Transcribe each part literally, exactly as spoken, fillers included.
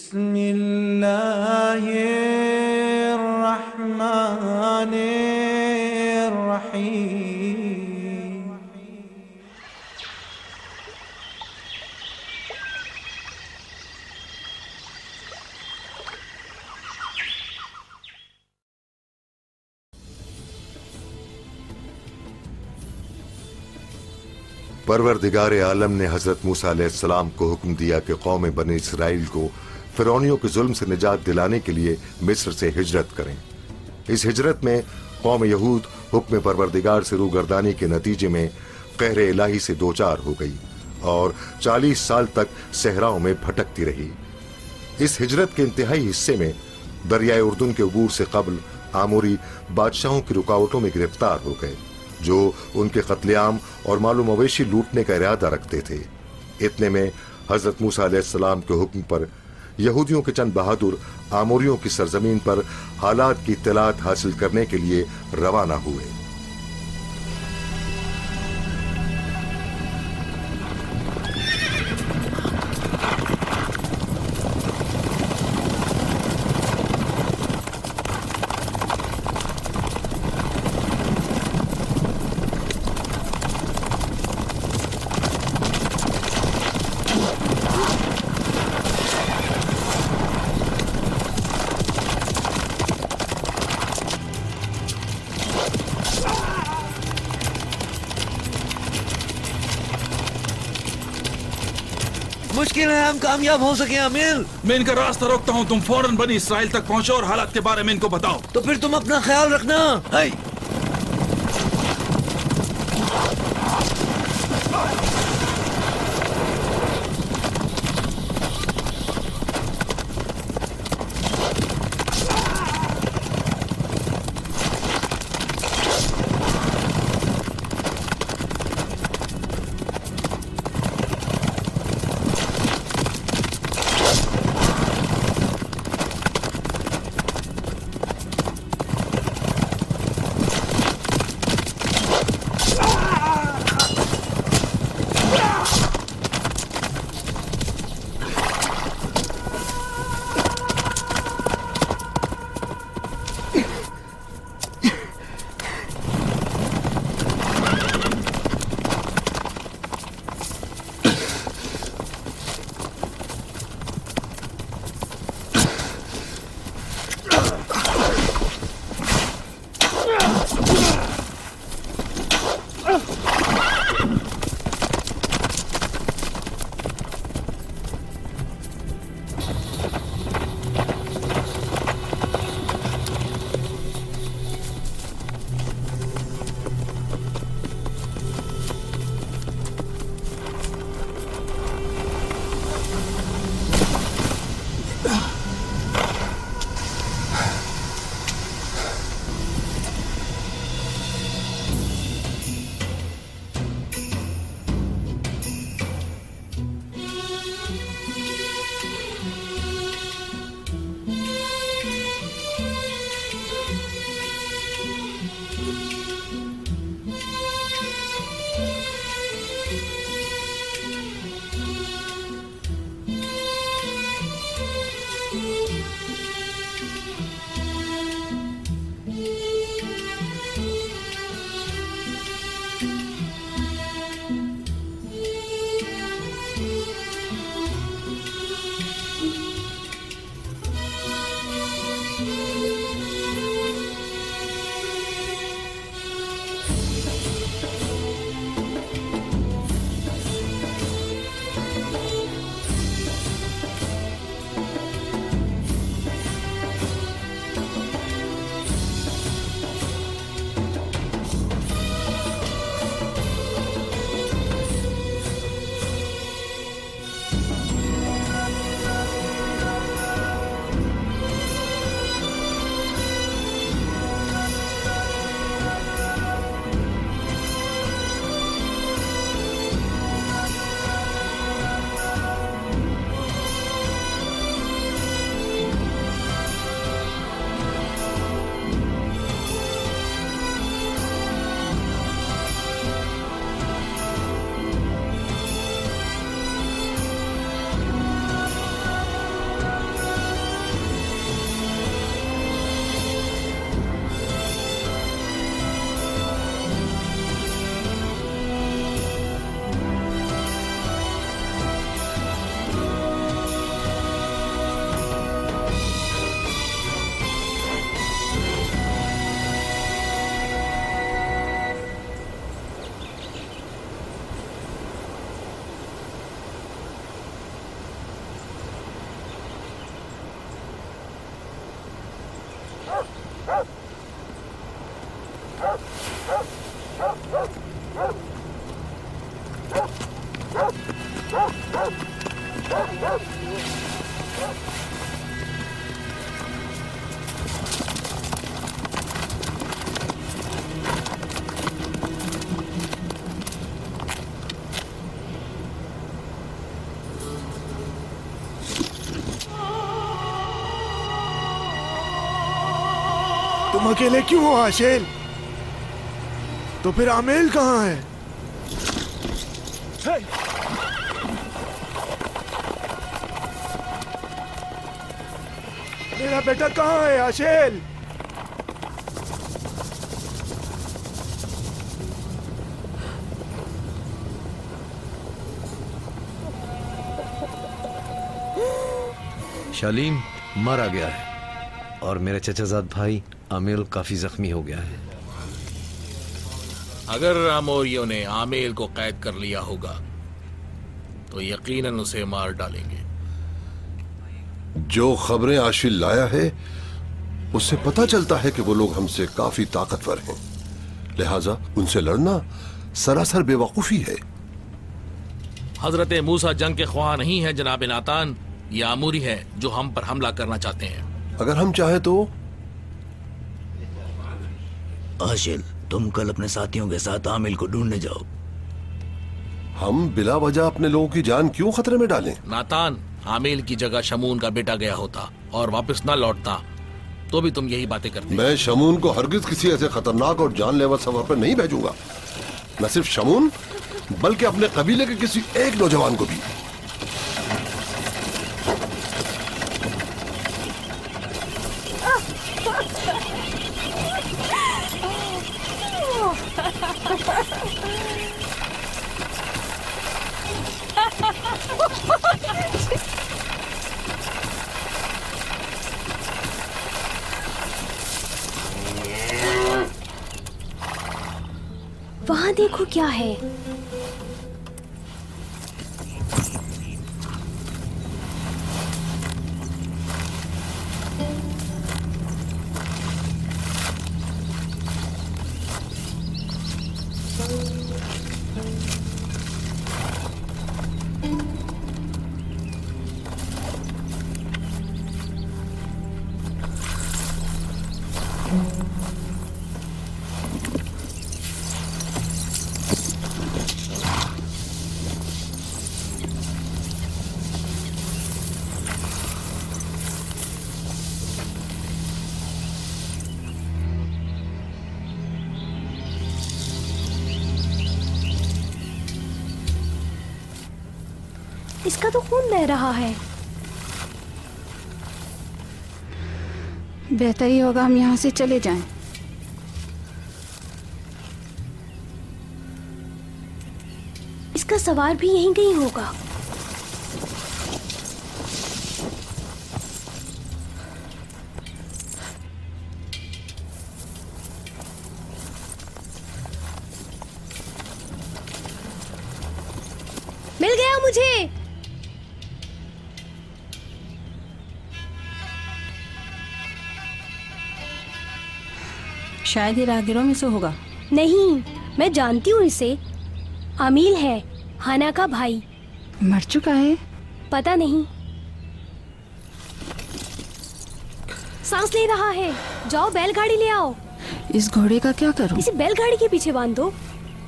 बिस्मिल्लाहिर्रहमानिर्रहीम। परवरदिगार आलम ने हजरत मूसा अलैहिस्सलाम को हुक्म दिया कि कौम बनी इसराइल को फिरौनियों के जुल्म से निजात दिलाने के लिए मिस्र से हिजरत करें। इस हिजरत में कौम यहूद हुक्म परवरदिगार से रूगर्दानी के नतीजे में कहर इलाही से दो चार हो गई और चालीस साल तक सहराओं में भटकती रही। इस हिजरत के इंतहाई हिस्से में दरियाए उर्दुन के अबूर से कबल आमोरी बादशाहों की रुकावटों में गिरफ्तार हो गए, जो उनके कत्लेआम और मालूम मवेशी लूटने का इरादा रखते थे। इतने में हजरत मूसा अलैहिस्सलाम के हुक्म पर यहूदियों के चंद बहादुर आमोरियों की सरजमीन पर हालात की इत्तलात हासिल करने के लिए रवाना हुए। मुश्किल है हम कामयाब हो सके अमीर। मैं इनका रास्ता रोकता हूँ, तुम फौरन बनी इसराइल तक पहुँचो और हालात के बारे में इनको बताओ। तो फिर तुम अपना ख्याल रखना। है। तुम अकेले क्यों हो आशेल? तो फिर आमेल कहाँ है? हे! मेरा बेटा कहाँ है आशेल? शालीम मारा गया है और मेरा चचाजाद भाई आमेल काफी जख्मी हो गया है। अगर आमोरियों ने आमेल को कैद कर लिया होगा तो यकीनन उसे मार डालेंगे। जो खबरें आशिल लाया है उससे पता चलता है कि वो लोग हमसे काफी ताकतवर हैं, लिहाजा उनसे लड़ना सरासर बेवकूफी है। हजरत मूसा जंग के ख्वाह नहीं है जनाब नातान, ये आमूरी है जो हम पर हमला करना चाहते हैं। अगर हम चाहे तो आशिल, तुम कल अपने साथियों के साथ आमिल को ढूंढने जाओ। हम बिला वजह अपने लोगों की जान क्यों खतरे में डालें? नातान, आमिल की जगह शमून का बेटा गया होता और वापस न लौटता तो भी तुम यही बातें करते। मैं शमून को हरगिज किसी ऐसे खतरनाक और जानलेवा सफर पर नहीं भेजूंगा। न सिर्फ शमून बल्कि अपने कबीले के किसी एक नौजवान को भी। वहां देखो क्या है। इसका तो खून बह रहा है। बेहतर ही होगा हम यहाँ से चले जाएं। इसका सवार भी यहीं कहीं होगा। मिल गया मुझे। शायद ये राहगीरों में से होगा। नहीं, मैं जानती हूँ इसे। आमील है, हाना का भाई। मर चुका है? पता नहीं। सांस ले रहा है। जाओ बैलगाड़ी ले आओ। इस घोड़े का क्या करूं? इसे बैलगाड़ी के पीछे बांध दो।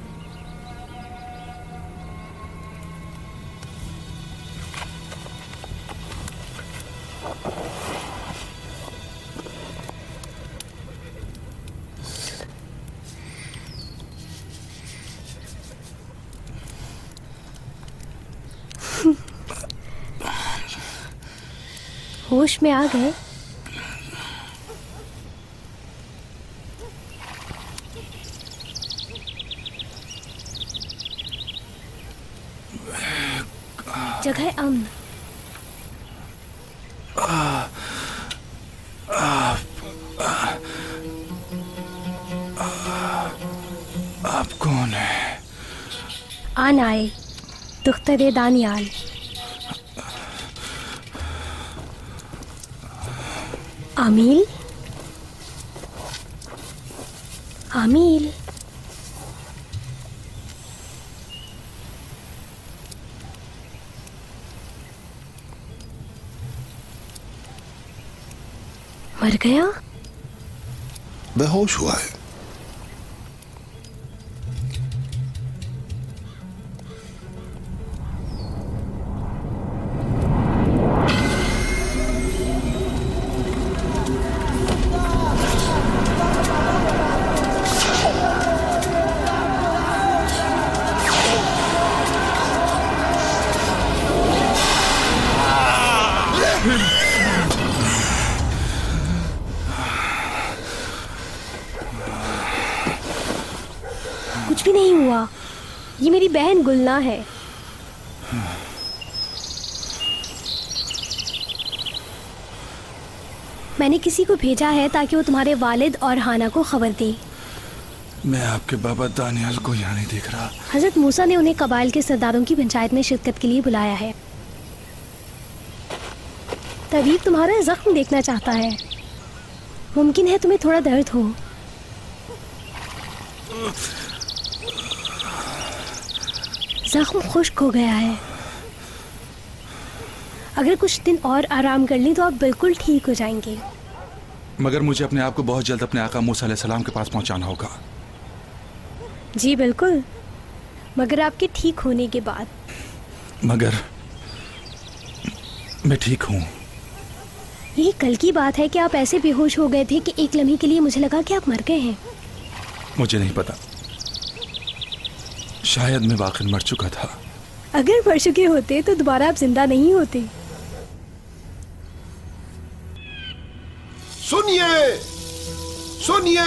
होश में आ गए? जगह अमन। आप कौन है? आन आए दुख्तरे दानियाल। आमील, आमील, मर गया? बेहोश हुआ है। कुछ भी नहीं हुआ। ये मेरी बहन गुलना है। मैंने किसी को भेजा है ताकि वो तुम्हारे वालिद और हाना को खबर दे। मैं आपके बाबा दानियाल को यहाँ नहीं देख रहा। हजरत मूसा ने उन्हें कबाइल के सरदारों की पंचायत में शिरकत के लिए बुलाया है। तबीब तुम्हारा जख्म देखना चाहता है। मुमकिन है तुम्हें थोड़ा दर्द हो। जख्म खुश्क हो गया है। अगर कुछ दिन और आराम कर लें तो आप बिल्कुल ठीक हो जाएंगे। मगर मुझे अपने आप को बहुत जल्द अपने आका मूसा अलैहिस्सलाम के पास पहुंचाना होगा। जी बिल्कुल, मगर आपके ठीक होने के बाद। मगर मैं ठीक हूँ। ये कल की बात है कि आप ऐसे बेहोश हो गए थे कि एक लम्हे के लिए मुझे लगा कि आप मर गए हैं। मुझे नहीं पता, शायद मैं वाकई मर चुका था। अगर मर चुके होते तो दोबारा आप जिंदा नहीं होते। सुनिए सुनिए,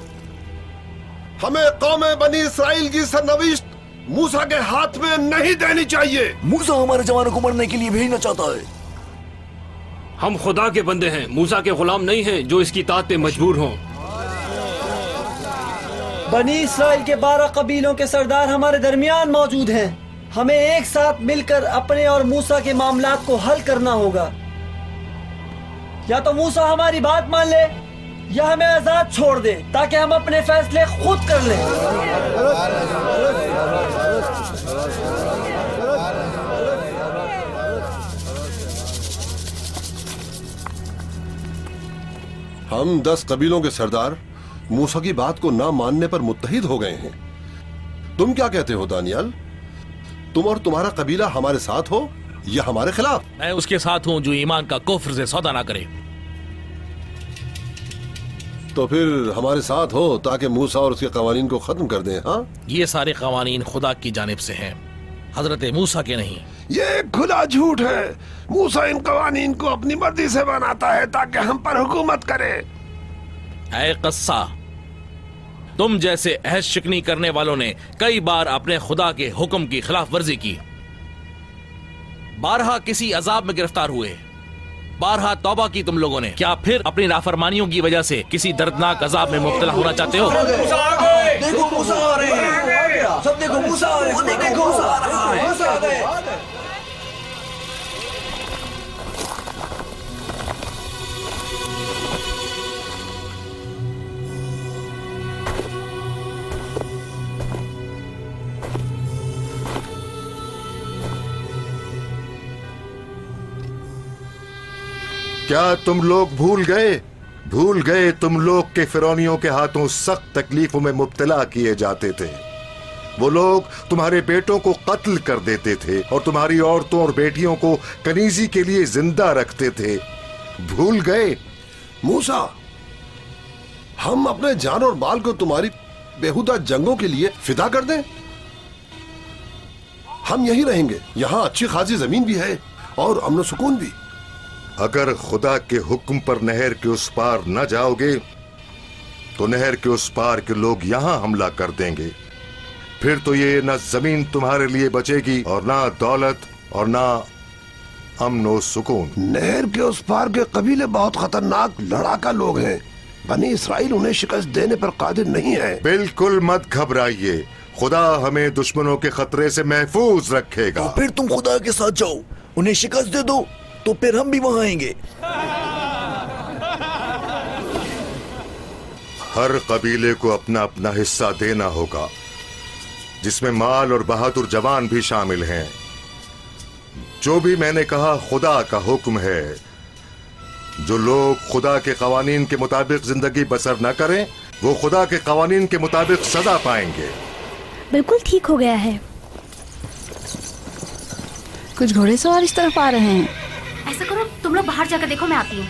हमें कौम बनी इसराइल की सरनविश्त मूसा के हाथ में नहीं देनी चाहिए। मूसा हमारे जवानों को मरने के लिए भेजना चाहता है। हम खुदा के बंदे हैं, मूसा के गुलाम नहीं हैं जो इसकी तात पे मजबूर हों। बनी इसराइल के बारह कबीलों के सरदार हमारे दरमियान मौजूद हैं। हमें एक साथ मिलकर अपने और मूसा के मामलात को हल करना होगा। या तो मूसा हमारी बात मान ले या हमें आजाद छोड़ दे ताकि हम अपने फैसले खुद कर लें। हम दस कबीलों के सरदार मूसा की बात को ना मानने पर मुत्तहिद हो गए हैं। तुम क्या कहते हो दानियाल? तुम और तुम्हारा कबीला हमारे साथ हो या हमारे खिलाफ? मैं उसके साथ हूँ जो ईमान का कुफ्र से सौदा ना करे। तो फिर हमारे साथ हो ताकि मूसा और उसके कवानीन को खत्म कर दें। हाँ, ये सारे कवानीन खुदा की जानिब से हैं, हजरत मूसा के नहीं। ये खुला झूठ है। मूसा इन कवानीन को अपनी मर्जी से बनाता है ताकि हम पर हुकूमत करे। ऐ कस्सा, तुम जैसे अहद शिकनी करने वालों ने कई बार अपने खुदा के हुक्म की खिलाफ वर्जी की। बारहा किसी अजाब में गिरफ्तार हुए, बारहा तौबा की तुम लोगों ने। क्या फिर अपनी नाफरमानियों की वजह से किसी दर्दनाक अजाब में मुब्तला होना चाहते हो? देखो मूसा आ रहे हैं। सब देखो मूसा आ रहे हैं। देखो मूसा आ रहा है। मूसा आ गए। क्या तुम लोग भूल गए भूल गए तुम लोग के फिरौनियों के हाथों सख्त तकलीफों में मुब्तला किए जाते थे। वो लोग तुम्हारे बेटों को कत्ल कर देते थे और तुम्हारी औरतों और बेटियों को कनीजी के लिए जिंदा रखते थे। भूल गए? मूसा, हम अपने जान और माल को तुम्हारी बेहुदा जंगों के लिए फिदा कर दें? हम यहीं रहेंगे। यहाँ अच्छी खासी जमीन भी है और अमन सुकून भी। अगर खुदा के हुक्म पर नहर के उस पार न जाओगे तो नहर के उस पार के लोग यहाँ हमला कर देंगे। फिर तो ये न जमीन तुम्हारे लिए बचेगी और ना दौलत और ना अमन और सुकून। नहर के उस पार के कबीले बहुत खतरनाक लड़ाका लोग हैं। बनी इसराइल उन्हें शिकस्त देने पर कादिर नहीं है। बिल्कुल मत घबराइए, खुदा हमें दुश्मनों के खतरे से महफूज रखेगा। तो फिर तुम खुदा के साथ जाओ, उन्हें शिकस्त दे दो, तो फिर हम भी वहां आएंगे। हर कबीले को अपना अपना हिस्सा देना होगा, जिसमें माल और बहादुर जवान भी शामिल हैं। जो भी मैंने कहा खुदा का हुक्म है, जो लोग खुदा के कवानीन के मुताबिक जिंदगी बसर न करें वो खुदा के कवानीन के मुताबिक सजा पाएंगे। बिल्कुल ठीक हो गया है। कुछ घोड़े सवार इस तरफ आ रहे हैं। ऐसा करो तुम लोग बाहर जाकर देखो, मैं आती हूँ।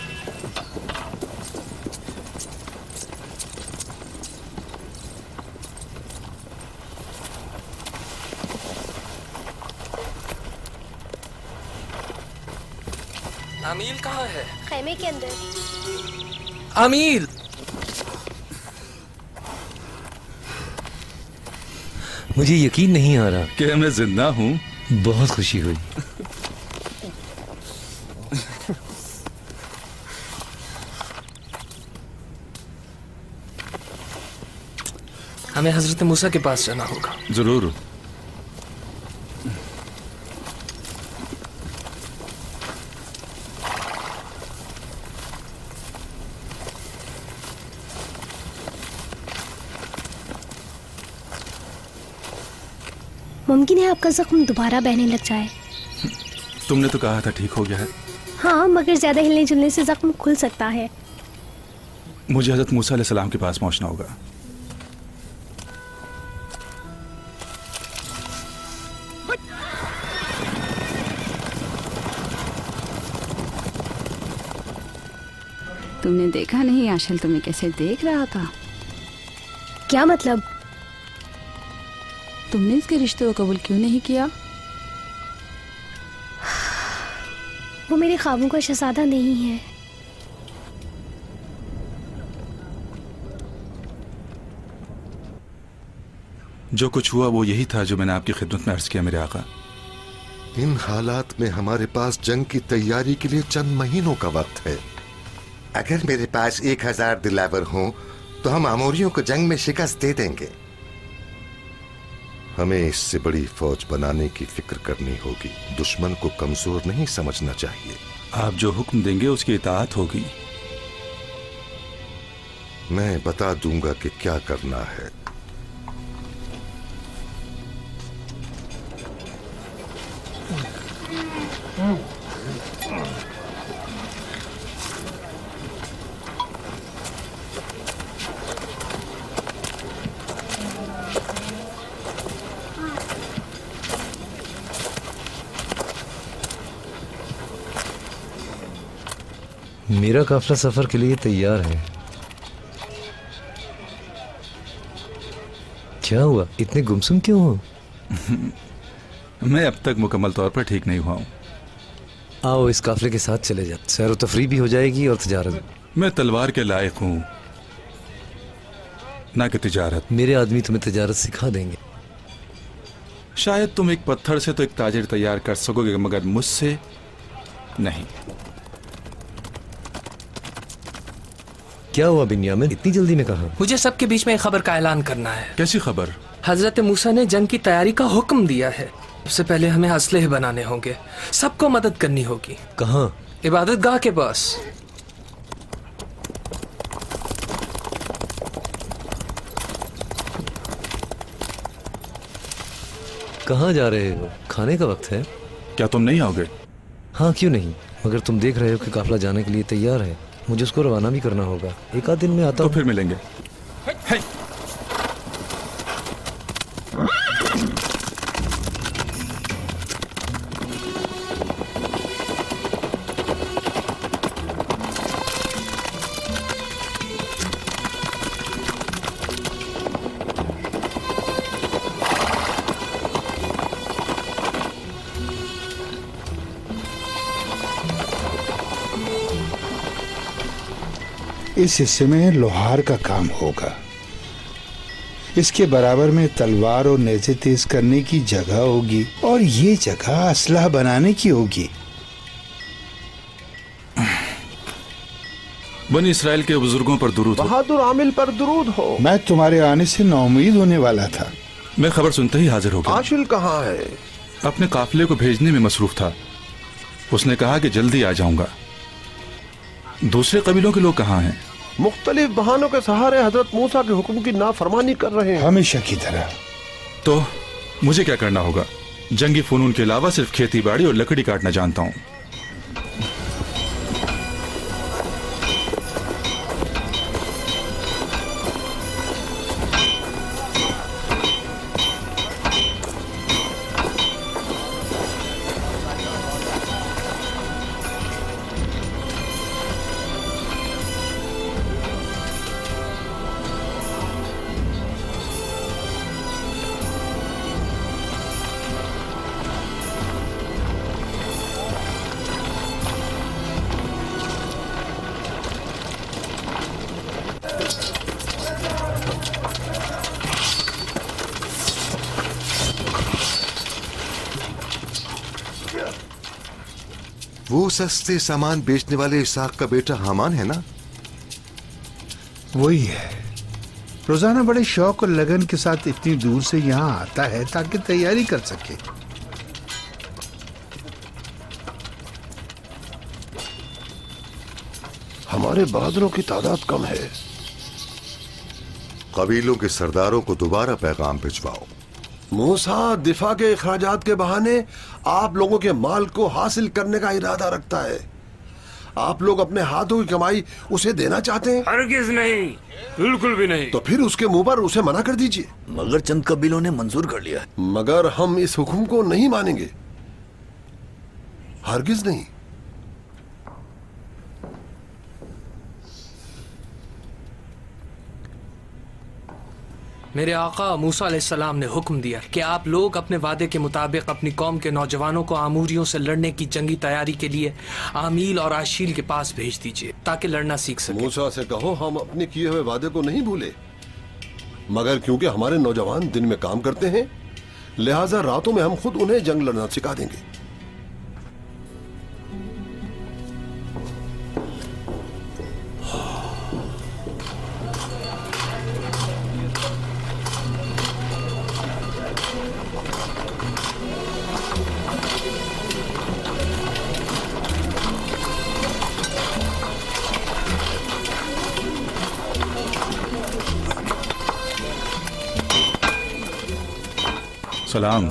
आमील कहाँ है? खेमे के अंदर। आमील, मुझे यकीन नहीं आ रहा कि मैं जिंदा हूँ। बहुत खुशी हुई। हमें हजरत मूसा के पास जाना होगा। जरूर। मुमकिन है आपका जख्म दोबारा बहने लग जाए। तुमने तो कहा था ठीक हो गया है। हाँ, मगर ज्यादा हिलने जुलने से जख्म खुल सकता है। मुझे हजरत मूसा अलैहिस्सलाम के पास पहुंचना होगा। तुमने देखा नहीं आशल तुम्हें कैसे देख रहा था? क्या मतलब? तुमने इसके रिश्ते को कबूल क्यों नहीं किया? वो मेरे ख्वाबों का शहजादा नहीं है। जो कुछ हुआ वो यही था जो मैंने आपकी खिदमत में अर्ज किया मेरे आका। इन हालात में हमारे पास जंग की तैयारी के लिए चंद महीनों का वक्त है। अगर मेरे पास एक हजार दिलावर हों तो हम अमोरियों को जंग में शिकस्त दे देंगे। हमें इससे बड़ी फौज बनाने की फिक्र करनी होगी। दुश्मन को कमजोर नहीं समझना चाहिए। आप जो हुक्म देंगे उसकी इताअत होगी। मैं बता दूंगा कि क्या करना है। मेरा काफिला सफर के लिए तैयार है। क्या हुआ, इतने गुमसुम क्यों हो? मैं अब तक मुकम्मल तौर पर ठीक नहीं हुआ हूँ। आओ इस काफिले के साथ चले जाओ, सैर व तफरी भी हो जाएगी और तिजारत। मैं तलवार के लायक हूँ ना कि तिजारत। मेरे आदमी तुम्हें तिजारत सिखा देंगे। शायद तुम एक पत्थर से तो एक ताजिर तैयार कर सकोगे मगर मुझसे नहीं। क्या हुआ बिन्यामिन, इतनी जल्दी में कहा? मुझे सबके बीच में एक खबर का ऐलान करना है। कैसी खबर? हजरत मूसा ने जंग की तैयारी का हुक्म दिया है। सबसे पहले हमें असलहे बनाने होंगे, सबको मदद करनी होगी। कहाँ? इबादत गाह के पास। कहाँ जा रहे हो? खाने का वक्त है। क्या तुम नहीं आओगे? हाँ क्यों नहीं, मगर तुम देख रहे हो कि काफिला जाने के लिए तैयार है। मुझे उसको रवाना भी करना होगा। एक आध दिन में आता हूँ। तो फिर मिलेंगे। इस हिस्से में लोहार का काम होगा। इसके बराबर में तलवार और नेज़े तेज करने की जगह होगी और ये जगह असलाह बनाने की होगी। बनी इसराइल के बुजुर्गों पर दुरूद हो। बहादुर आमिल पर दुरूद हो। मैं तुम्हारे आने से नाउमीद होने वाला था। मैं खबर सुनते ही हाजिर हो गया। आशिल कहाँ है? अपने काफिले को भेजने में मसरूफ था। उसने कहा कि जल्दी आ जाऊंगा। दूसरे कबीलों के लोग कहाँ हैं? मुख्तलिफ बहानों के सहारे हजरत मूसा के हुक्म की नाफरमानी कर रहे हैं। हमेशा की तरह। तो मुझे क्या करना होगा? जंगी फनून के अलावा सिर्फ खेती बाड़ी और लकड़ी काटना जानता हूँ। वो सस्ते सामान बेचने वाले इसाक का बेटा हामान है ना? वही है। रोजाना बड़े शौक और लगन के साथ इतनी दूर से यहाँ आता है ताकि तैयारी कर सके। हमारे बहादुरों की तादाद कम है। कबीलों के सरदारों को दोबारा पैगाम भिजवाओ। मूसा दिफा के अखराजात के बहाने आप लोगों के माल को हासिल करने का इरादा रखता है। आप लोग अपने हाथों की कमाई उसे देना चाहते हैं? हरगिज नहीं, बिल्कुल भी नहीं। तो फिर उसके मुंह पर उसे मना कर दीजिए। मगर चंद कबीलों ने मंजूर कर लिया है। मगर हम इस हुक्म को नहीं मानेंगे, हरगिज नहीं। मेरे आका मूसा अलैहिस्सलाम ने हुक्म दिया कि आप लोग अपने वादे के मुताबिक अपनी कौम के नौजवानों को आमूरियों से लड़ने की जंगी तैयारी के लिए आमील और आशील के पास भेज दीजिए ताकि लड़ना सीख सके। मूसा से कहो हम अपने किए हुए वादे को नहीं भूले, मगर क्योंकि हमारे नौजवान दिन में काम करते हैं, लिहाजा रातों में हम खुद उन्हें जंग लड़ना सिखा देंगे। सलाम।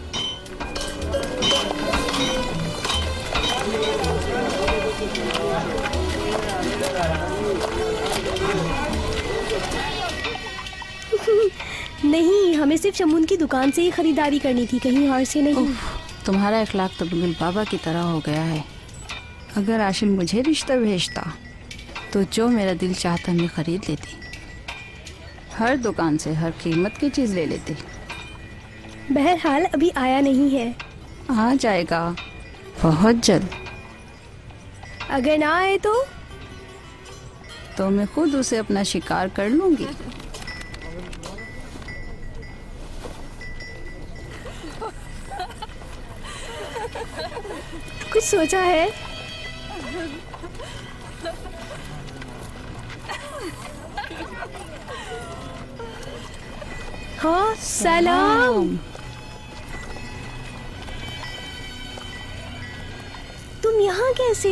नहीं, हमें सिर्फ शमून की दुकान से ही खरीदारी करनी थी, कहीं और से नहीं। तुम्हारा अखलाक तो बिल्कुल बाबा की तरह हो गया है। अगर आशिल मुझे रिश्ता भेजता तो जो मेरा दिल चाहता मैं खरीद लेती। हर दुकान से हर कीमत की चीज ले लेती। बहरहाल अभी आया नहीं है। आ जाएगा बहुत जल्द। अगर ना आए तो तो मैं खुद उसे अपना शिकार कर लूंगी। कुछ सोचा है? हाँ, सलाम। तुम यहाँ कैसे?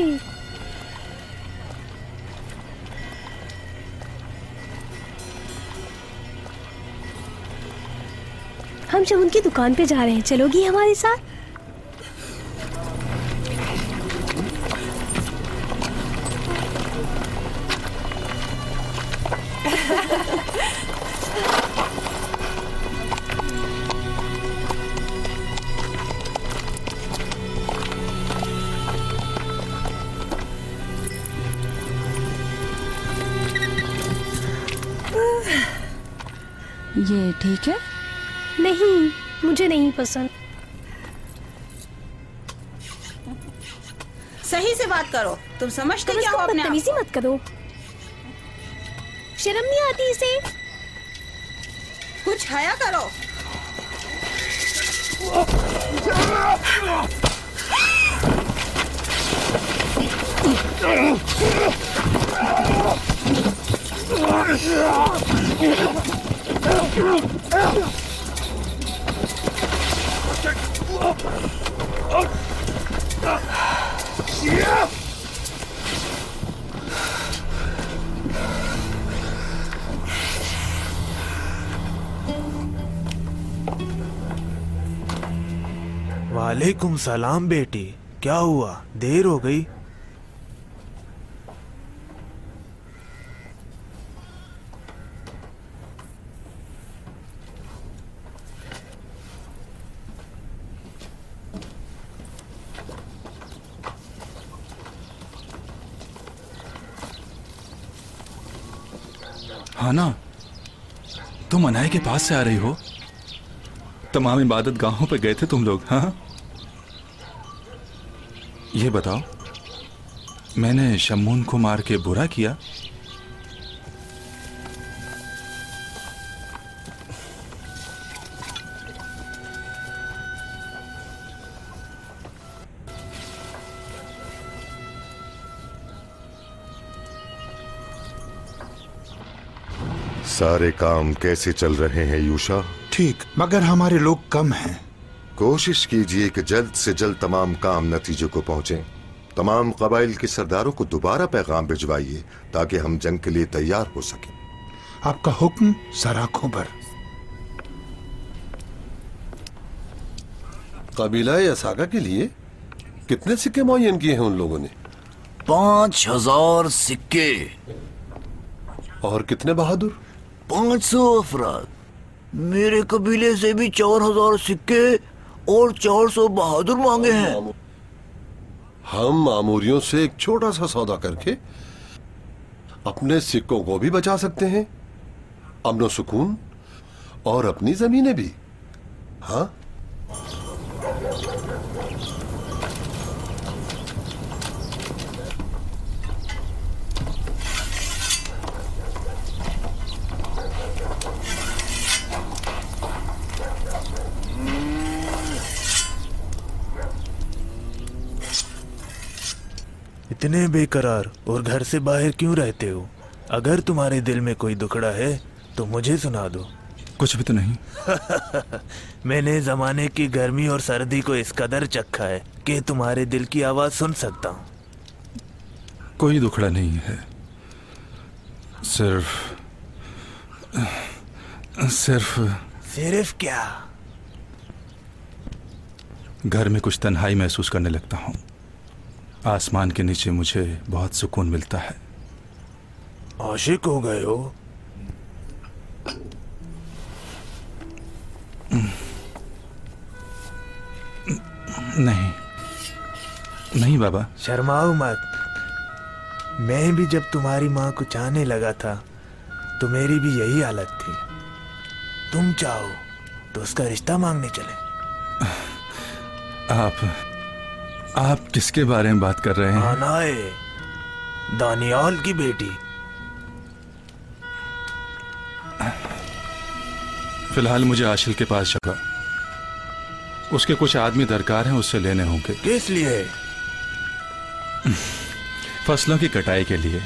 हम शमून की दुकान पे जा रहे हैं, चलोगी हमारे साथ? ये ठीक है? नहीं, मुझे नहीं पसंद। सही से बात करो। तुम समझते क्या हो अपने आप को? बदतमीजी मत करो। शर्म नहीं आती इसे? कुछ हया करो। वालेकुम सलाम बेटी, क्या हुआ, देर हो गई? हाँ ना, तुम अनाया के पास से आ रही हो? तमाम इबादत गाहों पे गए थे तुम लोग? हाँ, ये बताओ, मैंने शमून को मार के बुरा किया? सारे काम कैसे चल रहे हैं यूशा? ठीक, मगर हमारे लोग कम हैं। कोशिश कीजिए कि जल्द से जल्द तमाम काम नतीजे को पहुंचे। तमाम कबाइल के सरदारों को दोबारा पैगाम भिजवाइए ताकि हम जंग के लिए तैयार हो सकें। आपका हुक्म सराखों पर। कबीला यसाका के लिए कितने सिक्के मुअय्यन किए हैं उन लोगों ने? पांच हजार सिक्के। और कितने बहादुर? पांच सौ अफराद। मेरे कबीले से भी चार हजार सिक्के और चार सौ बहादुर मांगे हैं। हम आमूरियों से एक छोटा सा सौदा करके अपने सिक्कों को भी बचा सकते हैं, अमनो सुकून और अपनी जमीनें भी। हाँ, इतने बेकरार और घर से बाहर क्यों रहते हो? अगर तुम्हारे दिल में कोई दुखड़ा है तो मुझे सुना दो। कुछ भी तो नहीं। मैंने जमाने की गर्मी और सर्दी को इस कदर चखा है कि तुम्हारे दिल की आवाज सुन सकता हूँ। कोई दुखड़ा नहीं है, सिर्फ सिर्फ सिर्फ क्या? घर में कुछ तन्हाई महसूस करने लगता हूँ। आसमान के नीचे मुझे बहुत सुकून मिलता है। आशिक हो गए हो? नहीं नहीं बाबा। शर्माओ मत। मैं भी जब तुम्हारी माँ को चाहने लगा था तो मेरी भी यही हालत थी। तुम चाहो तो उसका रिश्ता मांगने चले। आप आप किसके बारे में बात कर रहे हैं? आनाए, दानियाल की बेटी। फिलहाल मुझे आशिल के पास जागा। उसके कुछ आदमी दरकार हैं, उससे लेने होंगे। किस लिए? फसलों की कटाई के लिए।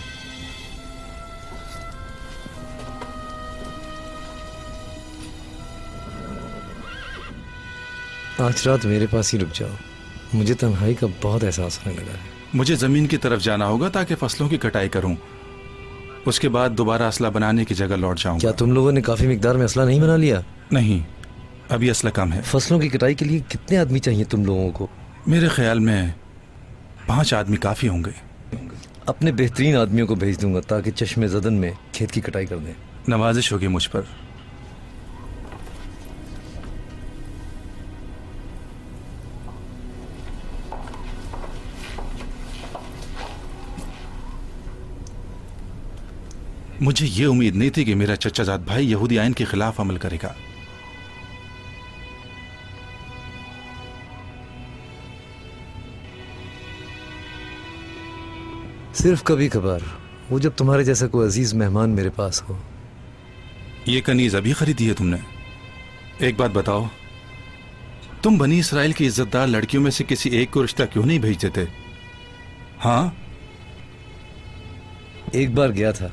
आज रात मेरे पास ही रुक जाओ, मुझे तन्हाई का बहुत एहसास होने लगा है। मुझे जमीन की तरफ जाना होगा ताकि फसलों की कटाई करूं। उसके बाद दोबारा असला बनाने की जगह लौट जाऊंगा। क्या तुम लोगों ने काफी मिकदार में असला नहीं बना लिया? नहीं, अभी असला कम है। फसलों की कटाई के लिए कितने आदमी चाहिए तुम लोगों को? मेरे ख्याल में पांच आदमी काफी होंगे। अपने बेहतरीन आदमियों को भेज दूंगा ताकि चश्मे जदन में खेत की कटाई कर दें। नवाजिश होगी मुझ पर। मुझे ये उम्मीद नहीं थी कि मेरा चचाजाद भाई यहूदी आइन के खिलाफ अमल करेगा। सिर्फ कभी कभार, वो जब तुम्हारे जैसा कोई अजीज मेहमान मेरे पास हो। ये कनीज अभी खरीदी है तुमने? एक बात बताओ, तुम बनी इसराइल की इज्जतदार लड़कियों में से किसी एक को रिश्ता क्यों नहीं भेज देते? हाँ, एक बार गया था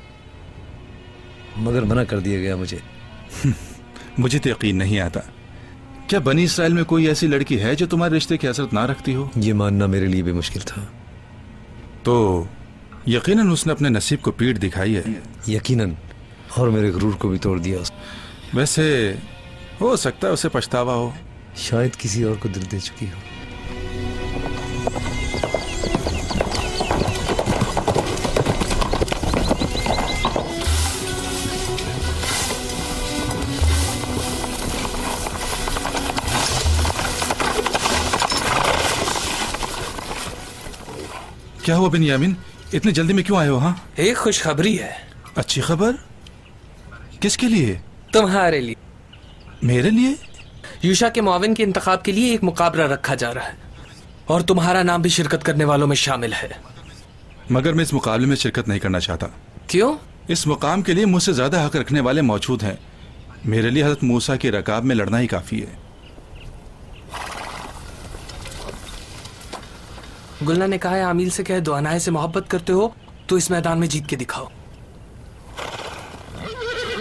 मगर मना कर दिया गया मुझे। मुझे तो यकीन नहीं आता। क्या बनी इसराइल में कोई ऐसी लड़की है जो तुम्हारे रिश्ते की हसरत ना रखती हो? ये मानना मेरे लिए भी मुश्किल था। तो यकीनन उसने अपने नसीब को पीठ दिखाई है। यकीनन, और मेरे गुरूर को भी तोड़ दिया उसने। वैसे हो सकता है उसे पछतावा हो। शायद किसी और को दिल दे चुकी हो। क्या हुआ बिन्यामीन, इतनी जल्दी में क्यों आए हो? हाँ, एक खुशखबरी है। अच्छी खबर? किसके लिए? तुम्हारे लिए। मेरे लिए? यूशा के मुआविन के इंतखाब के लिए एक मुकाबला रखा जा रहा है और तुम्हारा नाम भी शिरकत करने वालों में शामिल है। मगर मैं इस मुकाबले में शिरकत नहीं करना चाहता। क्यों? इस मुकाम के लिए मुझसे ज्यादा हक रखने वाले मौजूद हैं। मेरे लिए हज़रत मूसा की रकाब में लड़ना ही काफी है। गुलना ने कहा है आमील से कहे, दुआनाए से मोहब्बत करते हो तो इस मैदान में जीत के दिखाओ।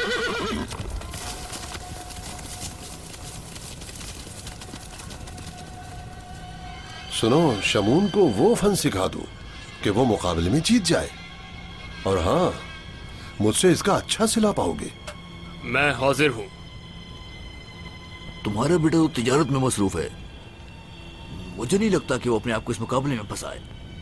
सुनो, शमून को वो फन सिखा दो कि वो मुकाबले में जीत जाए, और हाँ, मुझसे इसका अच्छा सिला पाओगे। मैं हाजिर हूँ। तुम्हारा बेटा तो तिजारत में मसरूफ है, मुझे नहीं लगता कि वो अपने आप को इस मुकाबले में फंसाए।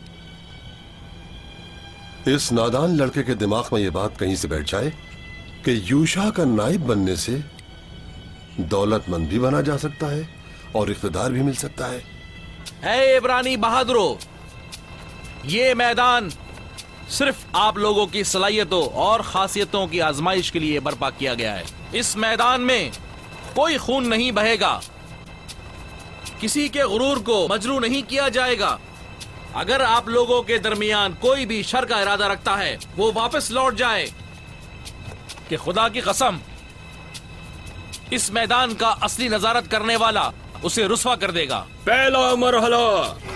इस नादान लड़के के दिमाग में ये बात कहीं से बैठ जाए कि यूशा का नाइब बनने से दौलतमंद भी बना जा सकता है और इख्तिदार भी मिल सकता है। है इब्रानी बहादुरों, ये मैदान सिर्फ आप लोगों की सलाहियतों और खासियतों की आजमाइश के लिए बर्पा किया गया है। इस मैदान में कोई खून नहीं बहेगा, किसी के गुरूर को मजरू नहीं किया जाएगा। अगर आप लोगों के दरमियान कोई भी शर का इरादा रखता है, वो वापस लौट जाए कि खुदा की कसम, इस मैदान का असली नजारत करने वाला उसे रुस्वा कर देगा। पहला मरहला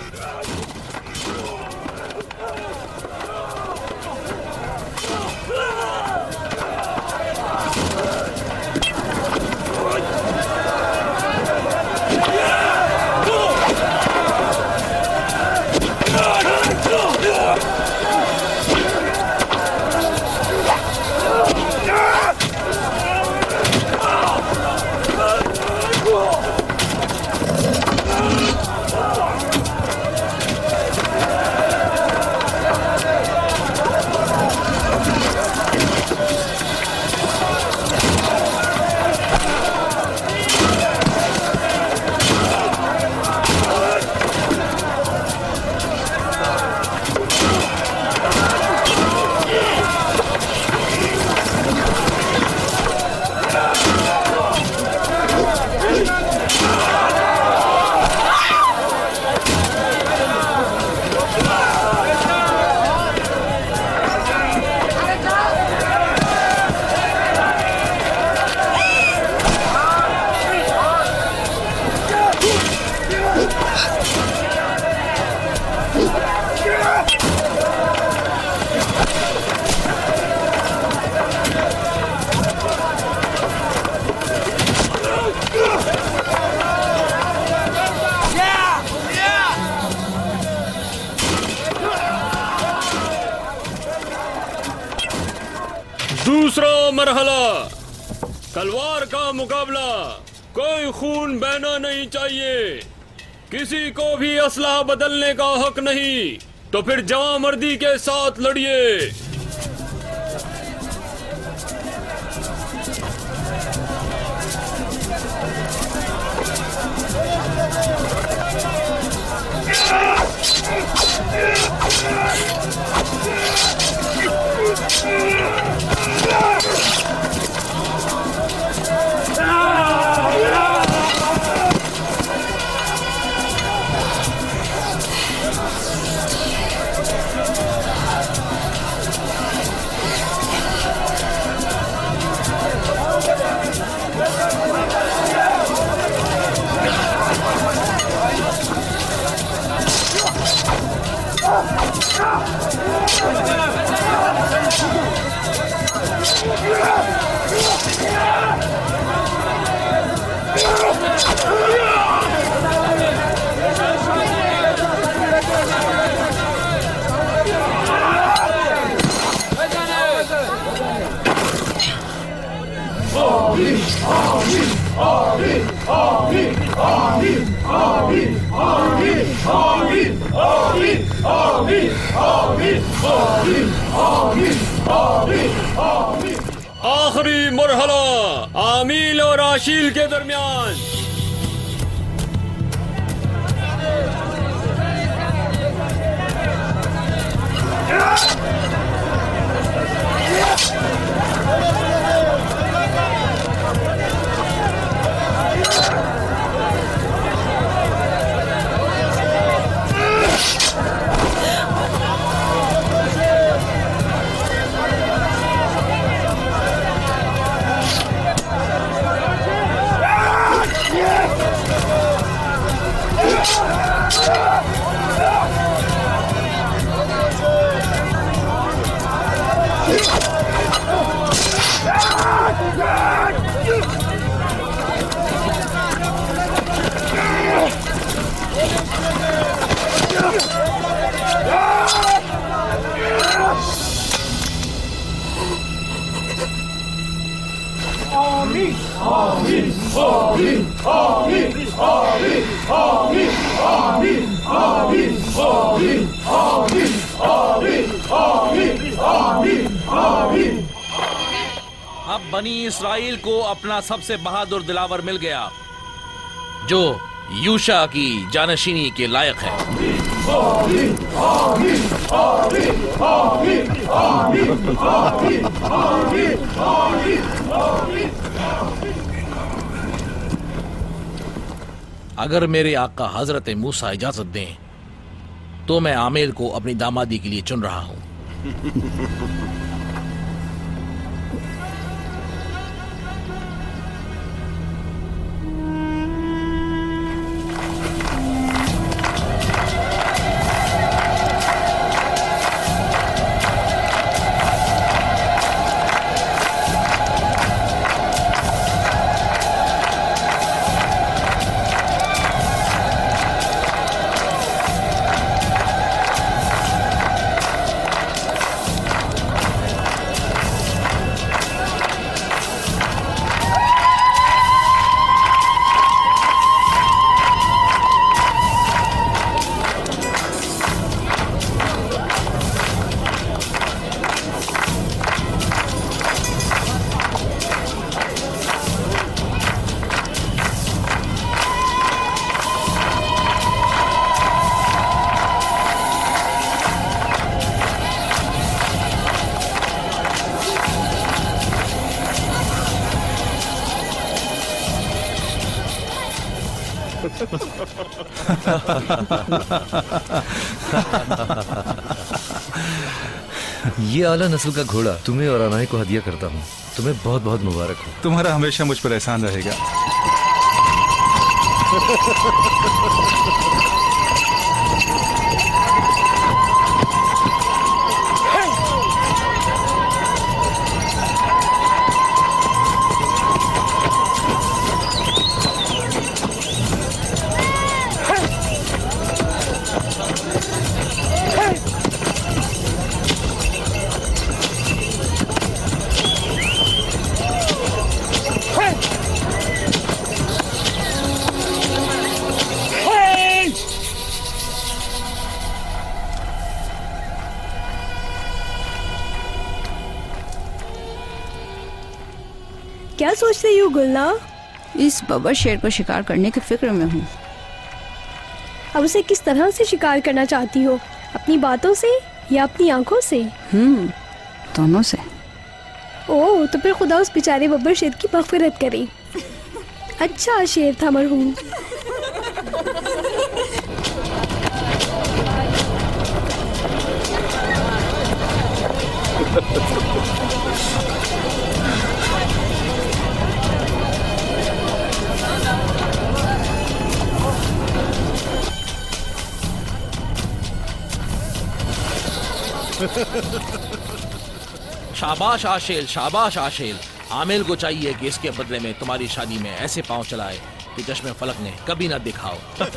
दूसरा मरहला, तलवार का मुकाबला। कोई खून बहना नहीं चाहिए, किसी को भी असलहा बदलने का हक नहीं, तो फिर जवां मर्दी के साथ लड़िए। आखिरी मरहला, आमील और आशील के दरमियान। Yeah! अब बनी इसराइल को अपना सबसे बहादुर दिलावर मिल गया जो यूशा की जानशीनी के लायक है। अगर मेरे आका हजरत मूसा इजाजत दें तो मैं आमेर को अपनी दामादी के लिए चुन रहा हूं। ये आला नस्ल का घोड़ा तुम्हें और अनाई को हदिया करता हूँ। तुम्हें बहुत बहुत मुबारक हो। तुम्हारा हमेशा मुझ पर एहसान रहेगा। क्या सोच रही हो गुलना? इस बबर शेर को शिकार करने की फिक्र में हूँ। अब उसे किस तरह से शिकार करना चाहती हो? अपनी बातों से या अपनी आंखों से? हम्म, दोनों से। ओह, तो फिर खुदा उस बेचारे बबर शेर की मग़फ़िरत करे। अच्छा शेर था मरहूम। शाबाश आशेल, शाबाश आशेल। आमिल को चाहिए कि इसके बदले में तुम्हारी शादी में ऐसे पांव चलाए कि चश्मे फलक ने कभी ना दिखाओ।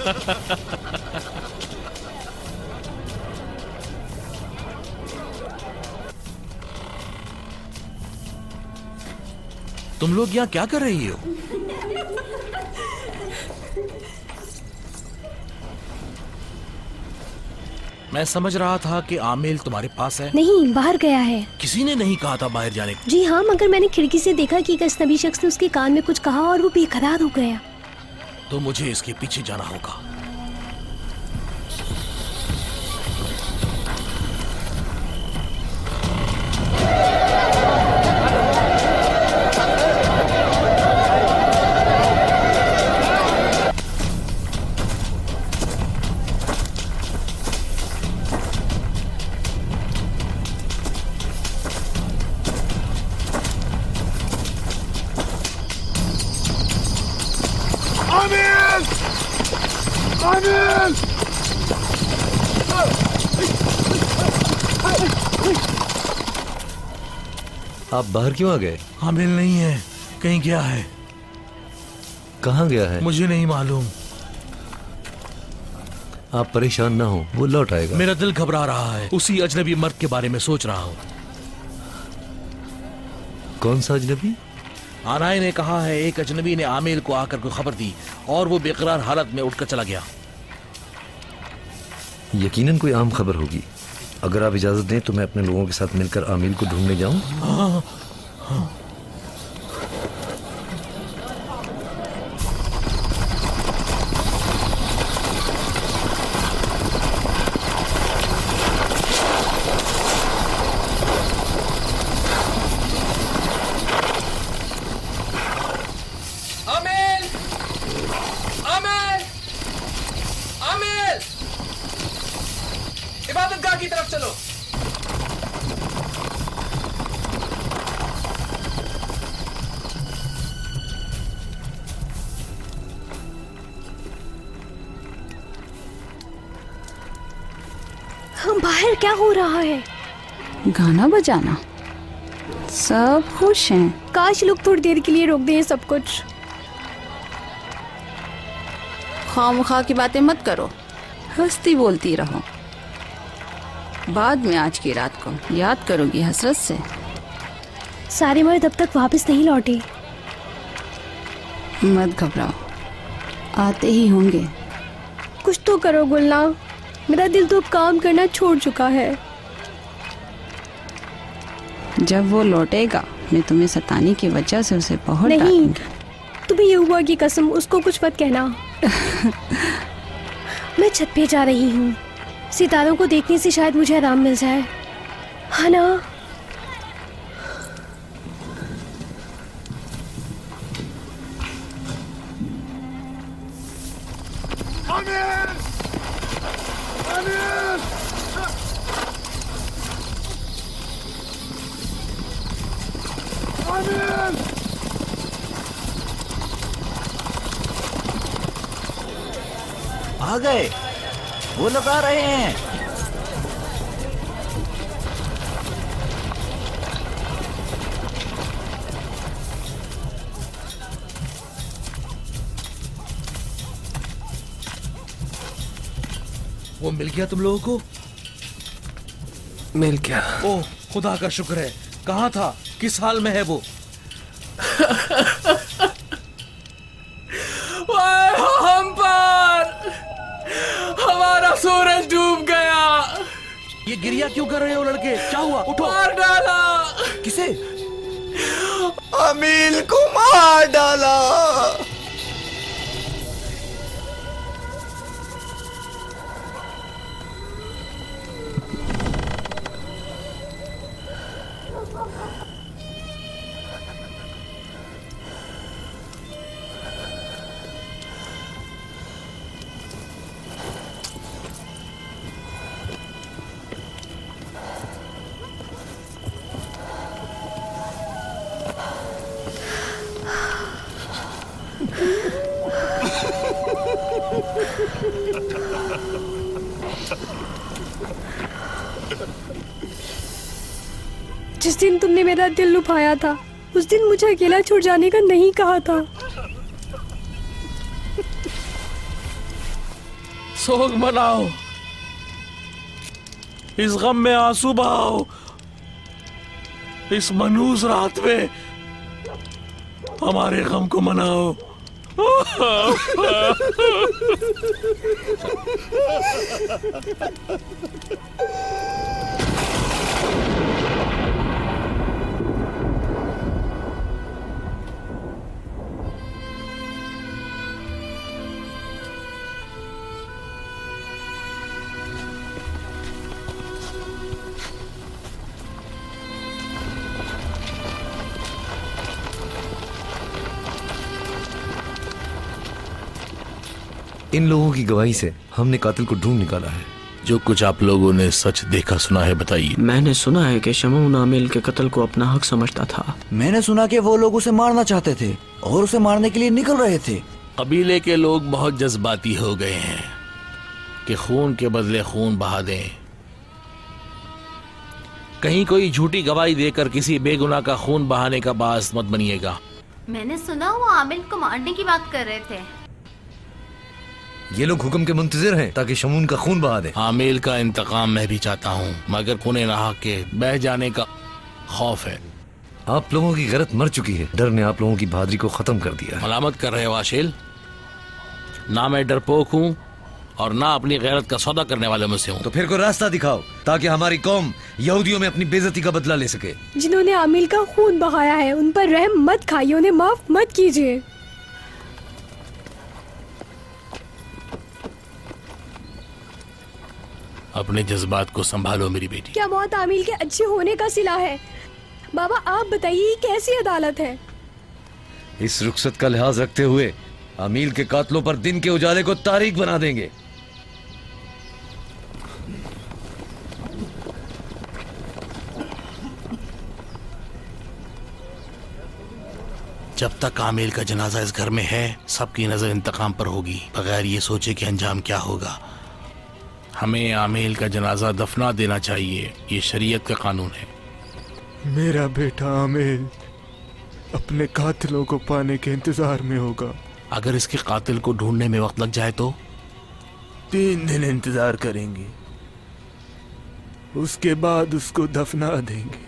तुम लोग यहाँ क्या कर रही हो? मैं समझ रहा था कि आमिल तुम्हारे पास है। नहीं, बाहर गया है। किसी ने नहीं कहा था बाहर जाने को। जी हाँ, मगर मैंने खिड़की से देखा कि एक अजनबी शख्स ने उसके कान में कुछ कहा और वो बेकरार हो गया। तो मुझे इसके पीछे जाना होगा। आप बाहर क्यों आ गए? आमिल नहीं है, कहीं गया है। कहाँ गया है? मुझे नहीं मालूम। आप परेशान ना हो, वो लौट आएगा। मेरा दिल घबरा रहा है, उसी अजनबी मर्द के बारे में सोच रहा हूँ। कौन सा अजनबी? आनाई ने कहा है एक अजनबी ने आमिल को आकर कोई खबर दी और वो बेकरार हालत में उठकर चला गया। यकीनन कोई आम खबर होगी। अगर आप इजाजत दें तो मैं अपने लोगों के साथ मिलकर आमिल को ढूंढने जाऊं। हाँ, हाँ। इबादतगाह की तरफ चलो। हम बाहर क्या हो रहा है? गाना बजाना, सब खुश हैं। काश लोग थोड़ी देर के लिए रोक दें सब कुछ। खामखा की बातें मत करो, हंसती बोलती रहो। बाद में आज की रात को याद करोगी हसरत से। सारे मर्द अब तक वापस नहीं लौटे। मत घबराओ, आते ही होंगे। कुछ तो करो गुलना, मेरा दिल तो काम करना छोड़ चुका है। जब वो लौटेगा मैं तुम्हें सताने की वजह से उसे बहुत नहीं, तुम्हें ये हुआ की कसम, उसको कुछ मत कहना। मैं छत पे जा रही हूँ, सितारों को देखने से शायद मुझे आराम मिल जाए, है ना? आमिर! आमिर! आमिर! आ गए, वो लोग आ रहे हैं। वो मिल गया तुम लोगों को? मिल गया। ओह खुदा का शुक्र है। कहाँ था, किस हाल में है वो? हम पर हमारा सूरज डूब गया। ये गिरिया क्यों कर रहे हो लड़के? क्या हुआ? उठो। मार डाला। किसे? अमील को मार डाला। जिस दिन तुमने मेरा दिल लुभाया था, उस दिन मुझे अकेला छोड़ जाने का नहीं कहा था। सोग मनाओ, इस गम में आंसू बहाओ, इस मनूस रात में हमारे गम को मनाओ। इन लोगों की गवाही से हमने कातिल को ढूंढ निकाला है। जो कुछ आप लोगों ने सच देखा सुना है बताइए। मैंने सुना है कि शमून आमिल के कत्ल को अपना हक समझता था। मैंने सुना कि वो लोग उसे मारना चाहते थे और उसे मारने के लिए निकल रहे थे। कबीले के लोग बहुत जज्बाती हो गए हैं कि खून के बदले खून बहा दें। कहीं कोई झूठी गवाही देकर किसी बेगुनाह का खून बहाने का बास मत बनिएगा। मैंने सुना वो आमिल को मारने की बात कर रहे थे। ये लोग हुक्म के मुंतजिर हैं ताकि शमून का खून बहा दे। आमिल का इंतकाम मैं भी चाहता हूँ, मगर खून नाहक के बह जाने का खौफ है। आप लोगों की गैरत मर चुकी है। डर ने आप लोगों की बहादुरी को खत्म कर दिया है। मलामत कर रहे हो आशिल? ना मैं डरपोक हूँ और ना अपनी गैरत का सौदा करने वाले में से हूँ। तो फिर कोई रास्ता दिखाओ ताकि हमारी कौम यहूदियों में अपनी बेइज्जती का बदला ले सके। जिन्होंने आमिल का खून बहाया है उन पर रहम मत खाइए, उन्हें माफ मत कीजिए। अपने जज्बात को संभालो मेरी बेटी। क्या मौत आमिल के अच्छे होने का सिला है? बाबा आप बताइए ये कैसी अदालत है? इस रुखसत का लिहाज रखते हुए आमिल के कातलों पर दिन के उजाले को तारीख बना देंगे। जब तक आमिल का जनाजा इस घर में है सबकी नजर इंतकाम पर होगी, बगैर ये सोचे कि अंजाम क्या होगा। हमें आमिल का जनाजा दफना देना चाहिए, ये शरीयत का कानून है। मेरा बेटा आमिल अपने कातिलों को पाने के इंतजार में होगा। अगर इसके कातिल को ढूंढने में वक्त लग जाए तो? तीन दिन इंतजार करेंगे, उसके बाद उसको दफना देंगे।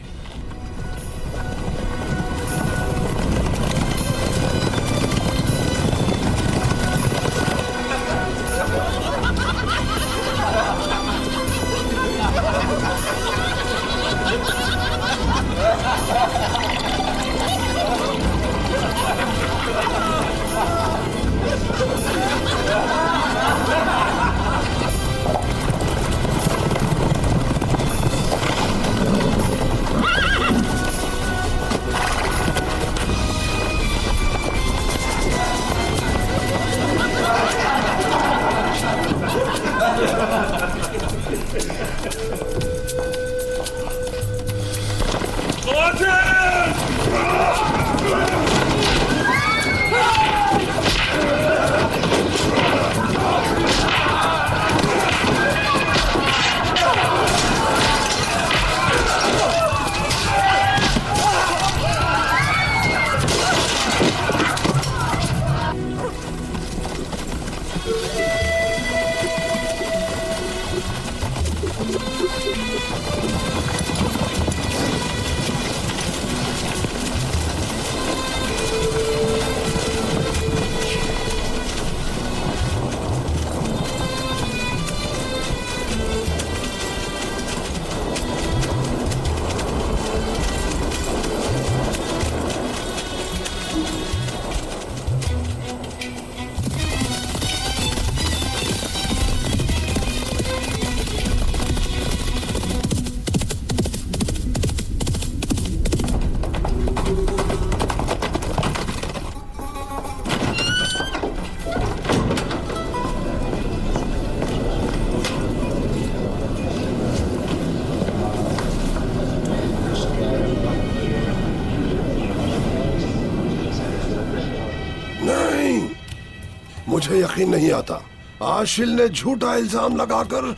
मुझे यकीन नहीं आता। आशिल ने झूठा इल्जाम लगाकर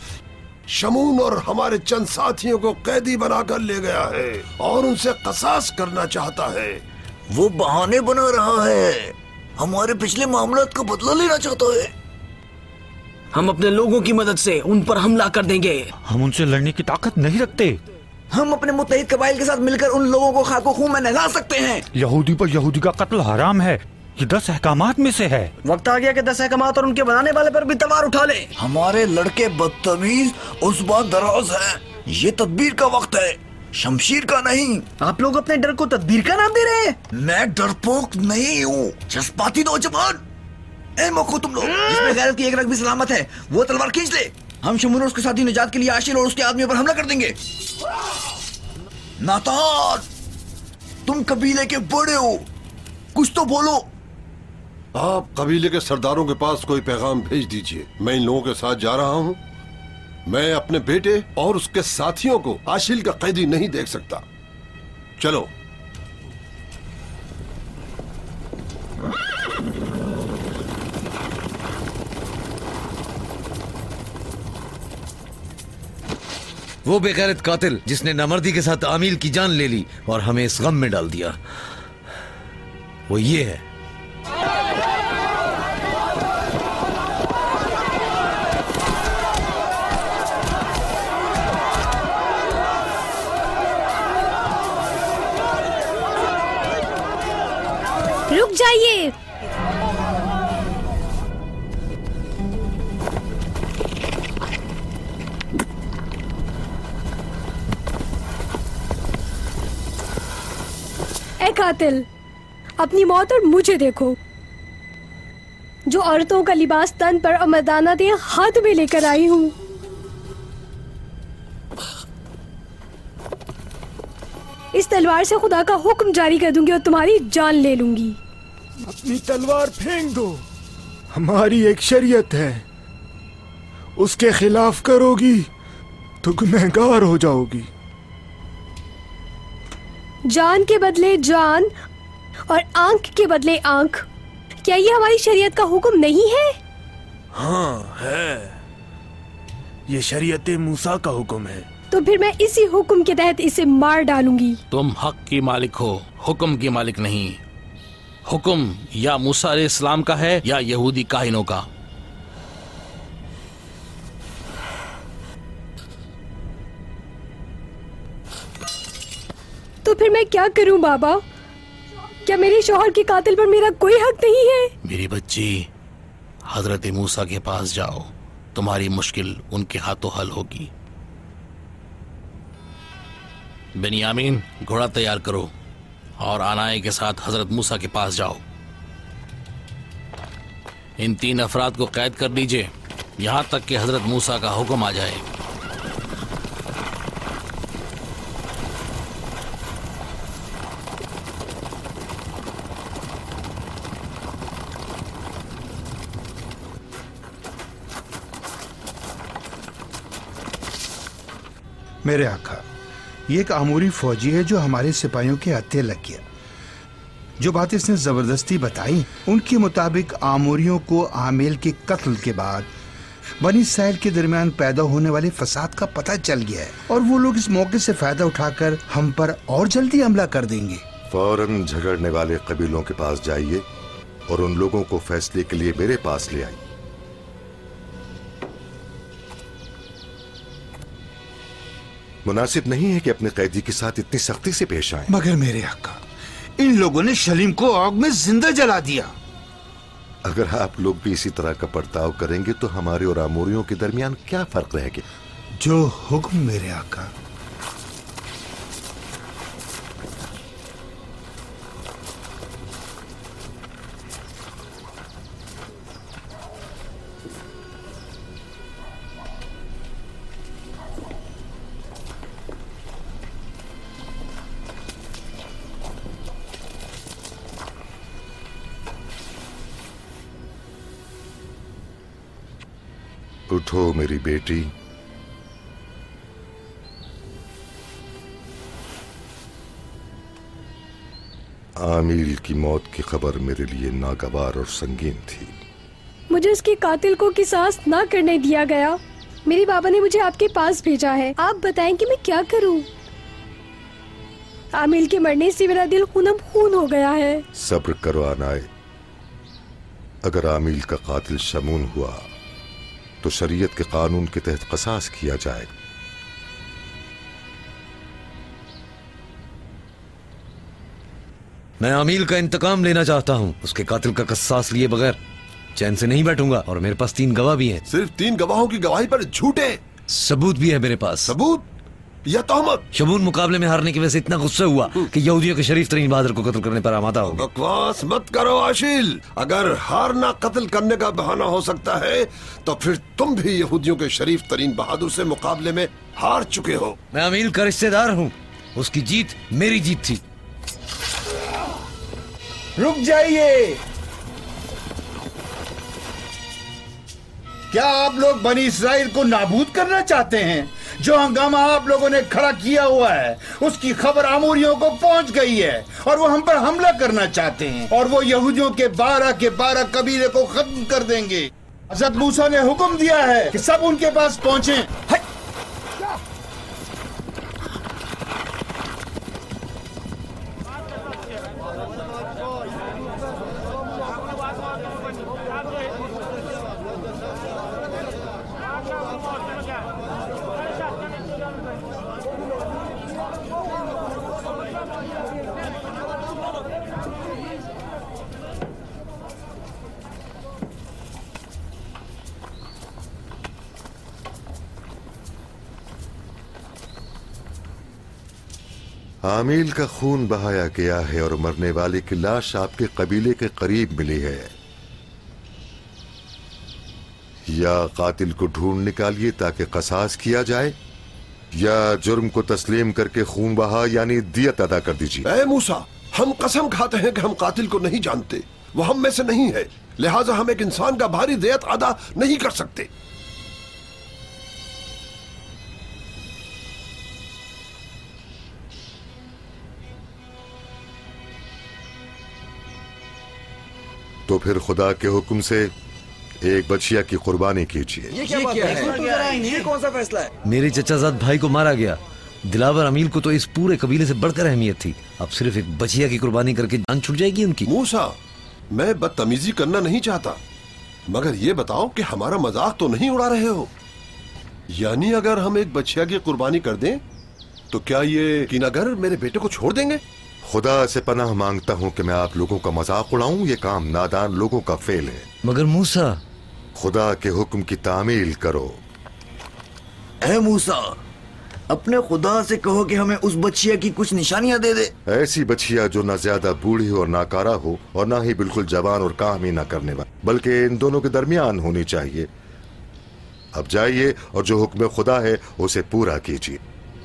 शमून और हमारे चंद साथियों को कैदी बनाकर ले गया है और उनसे कसास करना चाहता है। वो बहाने बना रहा है, हमारे पिछले मामलात का बदला लेना चाहता है। हम अपने लोगों की मदद से उन पर हमला कर देंगे। हम उनसे लड़ने की ताकत नहीं रखते। हम अपने मुत्तहिद कबाइल के साथ मिलकर उन लोगों को खाको खून में नहला सकते हैं। यहूदी पर यहूदी का कत्ल हराम है, ये दस अहकामात में से है। वक्त आ गया कि दस अहकामात और उनके बनाने वाले पर भी तलवार उठा ले। हमारे लड़के बदतमीज उस बात दराज है, ये तदबीर का वक्त है, शमशीर का नहीं। आप लोग अपने डर को तदबीर का नाम दे रहे हैं। मैं डरपोक नहीं हूँ, जज्बाती नौजवान। ए मौको तुम लोग जिसमें गैरत की एक रग भी सलामत है वो तलवार खींच ले। हम शमून और उसके साथी निजात के लिए आशिल और उसके आदमियों पर हमला कर देंगे। नातान, तुम कबीले के बड़े हो, कुछ तो बोलो। आप कबीले के सरदारों के पास कोई पैगाम भेज दीजिए, मैं इन लोगों के साथ जा रहा हूँ। मैं अपने बेटे और उसके साथियों को आशिल का कैदी नहीं देख सकता। चलो। वो बेगैरत कातिल जिसने नामर्दी के साथ आमिल की जान ले ली और हमें इस गम में डाल दिया, वो ये है। कातिल, अपनी मौत और मुझे देखो। जो औरतों का लिबास तन पर और मर्दाना दे हाथ में लेकर आई हूँ। इस तलवार से खुदा का हुक्म जारी कर दूंगी और तुम्हारी जान ले लूंगी। अपनी तलवार फेंक दो। हमारी एक शरीयत है, उसके खिलाफ करोगी तो गुनहगार हो जाओगी। जान के बदले जान और आंख के बदले आंख, क्या ये हमारी शरीयत का हुक्म नहीं है? हाँ है, ये शरीयत मूसा का हुक्म है। तो फिर मैं इसी हुक्म के तहत इसे मार डालूंगी। तुम हक की मालिक हो, हुक्म की मालिक नहीं। हुक्म या मूसा अलैहिस्सलाम का है या यहूदी काहिनों का। तो फिर मैं क्या करूं बाबा? क्या मेरे शौहर के कातिल पर मेरा कोई हक नहीं है? मेरी बच्ची, हजरत मूसा के पास जाओ, तुम्हारी मुश्किल उनके हाथों हल होगी। बेनियामीन, घोड़ा तैयार करो और आनाए के साथ हजरत मूसा के पास जाओ। इन तीन अफराद को कैद कर लीजिए यहां तक कि हजरत मूसा का हुक्म आ जाए। मेरे आका, ये एक आमूरी फौजी है जो हमारे सिपाहियों के हत्थे लग गया। जो बात इसने जबरदस्ती बताई, उनके मुताबिक आमूरियों को आमिल के कत्ल के बाद बनी इसराइल के दरमियान पैदा होने वाले फसाद का पता चल गया है और वो लोग इस मौके से फायदा उठाकर हम पर और जल्दी हमला कर देंगे। फौरन झगड़ने वाले कबीलों के पास जाइए और उन लोगों को फैसले के लिए मेरे पास ले आइए। मुनासिब नहीं है कि अपने कैदी के साथ इतनी सख्ती से पेश आए। मगर मेरे आका, इन लोगों ने सलीम को आग में जिंदा जला दिया। अगर आप लोग भी इसी तरह का बर्ताव करेंगे तो हमारे और आमोरियों के दरमियान क्या फर्क रहेगा? जो हुक्म मेरे आका। उठो मेरी बेटी, आमिल की मौत की खबर मेरे लिए नागवार और संगीन थी। मुझे उसके कातिल को किसास ना करने दिया गया। मेरे बाबा ने मुझे आपके पास भेजा है। आप बताएं कि मैं क्या करूं? आमिल के मरने से मेरा दिल खूनम खून हो गया है। सब्र करो आनाए। अगर आमिल का कातिल शमून हुआ तो शरीयत के कानून के तहत कसास किया जाएगा। मैं आमिल का इंतकाम लेना चाहता हूँ। उसके कातिल का कसास लिए बगैर चैन से नहीं बैठूंगा और मेरे पास तीन गवाह भी हैं। सिर्फ तीन गवाहों की गवाही पर झूठे सबूत भी है मेरे पास। सबूत या तहमत? शमून मुकाबले में हारने की वजह से इतना गुस्सा हुआ कि यहूदियों के शरीफ तरीन बहादुर को कत्ल करने पर आमादा हो गया। बकवास मत करो आशिल। अगर हारना कत्ल करने का बहाना हो सकता है तो फिर तुम भी यहूदियों के शरीफ तरीन बहादुर से मुकाबले में हार चुके हो। मैं अमील का रिश्तेदार हूँ। उसकी जीत मेरी जीत थी। रुक जाइए। क्या आप लोग बनी इसराइल को नाबूद करना चाहते हैं? जो हंगामा आप लोगों ने खड़ा किया हुआ है उसकी खबर आमोरियों को पहुंच गई है और वो हम पर हमला करना चाहते हैं और वो यहूदियों के बारह के बारह कबीले को खत्म कर देंगे। हज़रत मूसा ने हुक्म दिया है कि सब उनके पास पहुंचे। आमिल का खून बहाया गया है और मरने वाले की लाश आपके कबीले के करीब मिली है। या कातिल को ढूंढ निकालिए ताकि कसास किया जाए, या जुर्म को तस्लीम करके खून बहा यानी दियत अदा कर दीजिए। ऐ मूसा, हम कसम खाते हैं कि हम कातिल को नहीं जानते, वो हम में से नहीं है, लिहाजा हम एक इंसान का भारी दियत अदा नहीं कर सकते। तो फिर खुदा के हुक्म से एक बचिया की कुर्बानी कीजिए। ये क्या बात है? ये कौन सा फैसला है? मेरे चचाजाद भाई को मारा गया। दिलावर अमील को तो इस पूरे कबीले से बढ़कर अहमियत थी। अब सिर्फ एक बचिया की कुर्बानी करके जान छूट जाएगी उनकी। मूसा, मैं बदतमीजी करना नहीं चाहता, मगर ये बताओ कि हमारा मजाक तो नहीं उड़ा रहे हो? यानी अगर हम एक बचिया की कुर्बानी कर दें तो क्या ये कीनागर मेरे बेटे को छोड़ देंगे? खुदा से पनाह मांगता हूँ कि मैं आप लोगों का मजाक उड़ाऊं। ये काम नादान लोगों का फेल है। मगर मूसा, खुदा के हुक्म की तामील करो। ऐ मूसा, अपने खुदा से कहो कि हमें उस बच्चिया की कुछ निशानियां दे दे। ऐसी बच्चिया जो ना ज्यादा बूढ़ी और नाकारा हो और ना ही बिल्कुल जवान और काम ही ना करने वाली, बल्कि इन दोनों के दरमियान होनी चाहिए। अब जाइए और जो हुक्म खुदा है उसे पूरा कीजिए।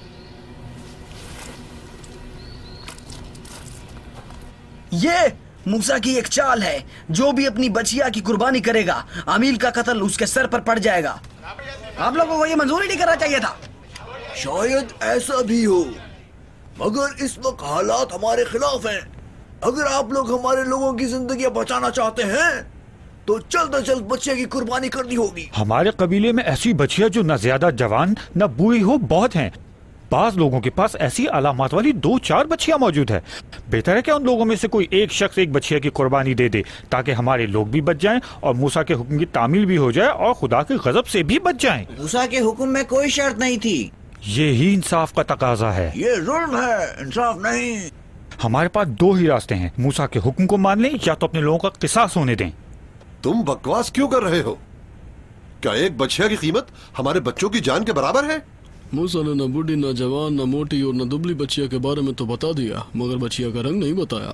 ये मूसा की एक चाल है। जो भी अपनी बचिया की कुर्बानी करेगा, आमिल का कत्ल उसके सर पर पड़ जाएगा। आप लोगों को ये मंजूर ही नहीं करना चाहिए था। शायद ऐसा भी हो, मगर इस वक्त हालात हमारे खिलाफ हैं। अगर आप लोग हमारे लोगों की जिंदगी बचाना चाहते हैं तो जल्द अज जल्द बच्चे की कुर्बानी करनी होगी। हमारे कबीले में ऐसी बच्चियां जो न ज्यादा जवान न बूढ़ी हो बहुत हैं। बाज लोगों के पास ऐसी अलामत वाली दो चार बच्चियां मौजूद है। बेहतर है कि उन लोगों में से कोई एक शख्स एक बच्चिया की कुर्बानी दे दे, ताकि हमारे लोग भी बच जाएं और मूसा के हुक्म की तामील भी हो जाए और खुदा के गजब से भी बच जाएं। मूसा के हुक्म में कोई शर्त नहीं थी। ये ही इंसाफ का तकाजा है। ये जुल्म है, इंसाफ नहीं। हमारे पास दो ही रास्ते हैं, मूसा के हुक्म को मान लें या तो अपने लोगों का किसास होने दें। तुम बकवास क्यों कर रहे हो? क्या एक बच्चिया की कीमत हमारे बच्चों की जान के बराबर है? मूसा ने न बूढ़ी न जवान न मोटी और न दुबली बच्चिया के बारे में तो बता दिया, मगर बच्चिया का रंग नहीं बताया।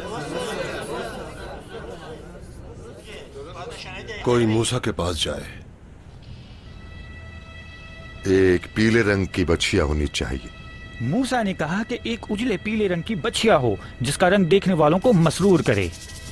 कोई मूसा के पास जाए। एक पीले रंग की बच्चिया होनी चाहिए। मूसा ने कहा कि एक उजले पीले रंग की बच्चिया हो जिसका रंग देखने वालों को मसरूर करे।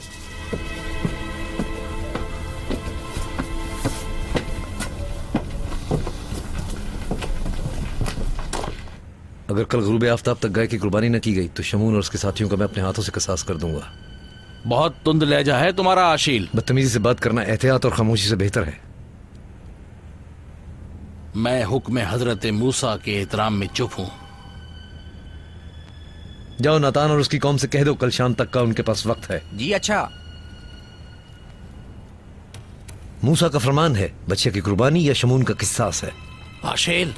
अगर कल गुरूब आफ्ताब तक गाय की कुर्बानी न की गई तो शमून और उसके साथियों का मैं अपने हाथों से कसास कर दूंगा। बहुत तुंद लहजा है तुम्हारा आशील। बदतमीजी से बात करना एहतियात और खामोशी से बेहतर है। मैं हुक्म हजरत मूसा के एहतराम में चुप हूं। जाओ नातान और उसकी कौम से कह दो कल शाम तक का उनके पास वक्त है। जी अच्छा। मूसा का फरमान है, बच्चे की कुर्बानी या शमून का किस्सास है। आशील,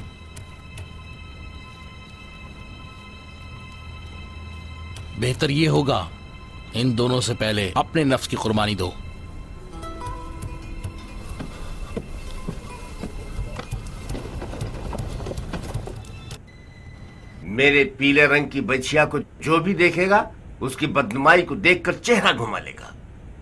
बेहतर ये होगा इन दोनों से पहले अपने नफ्स की कुर्बानी दो। मेरे पीले रंग की बच्चिया को जो भी देखेगा उसकी बदनुमाई को देखकर चेहरा घुमा लेगा।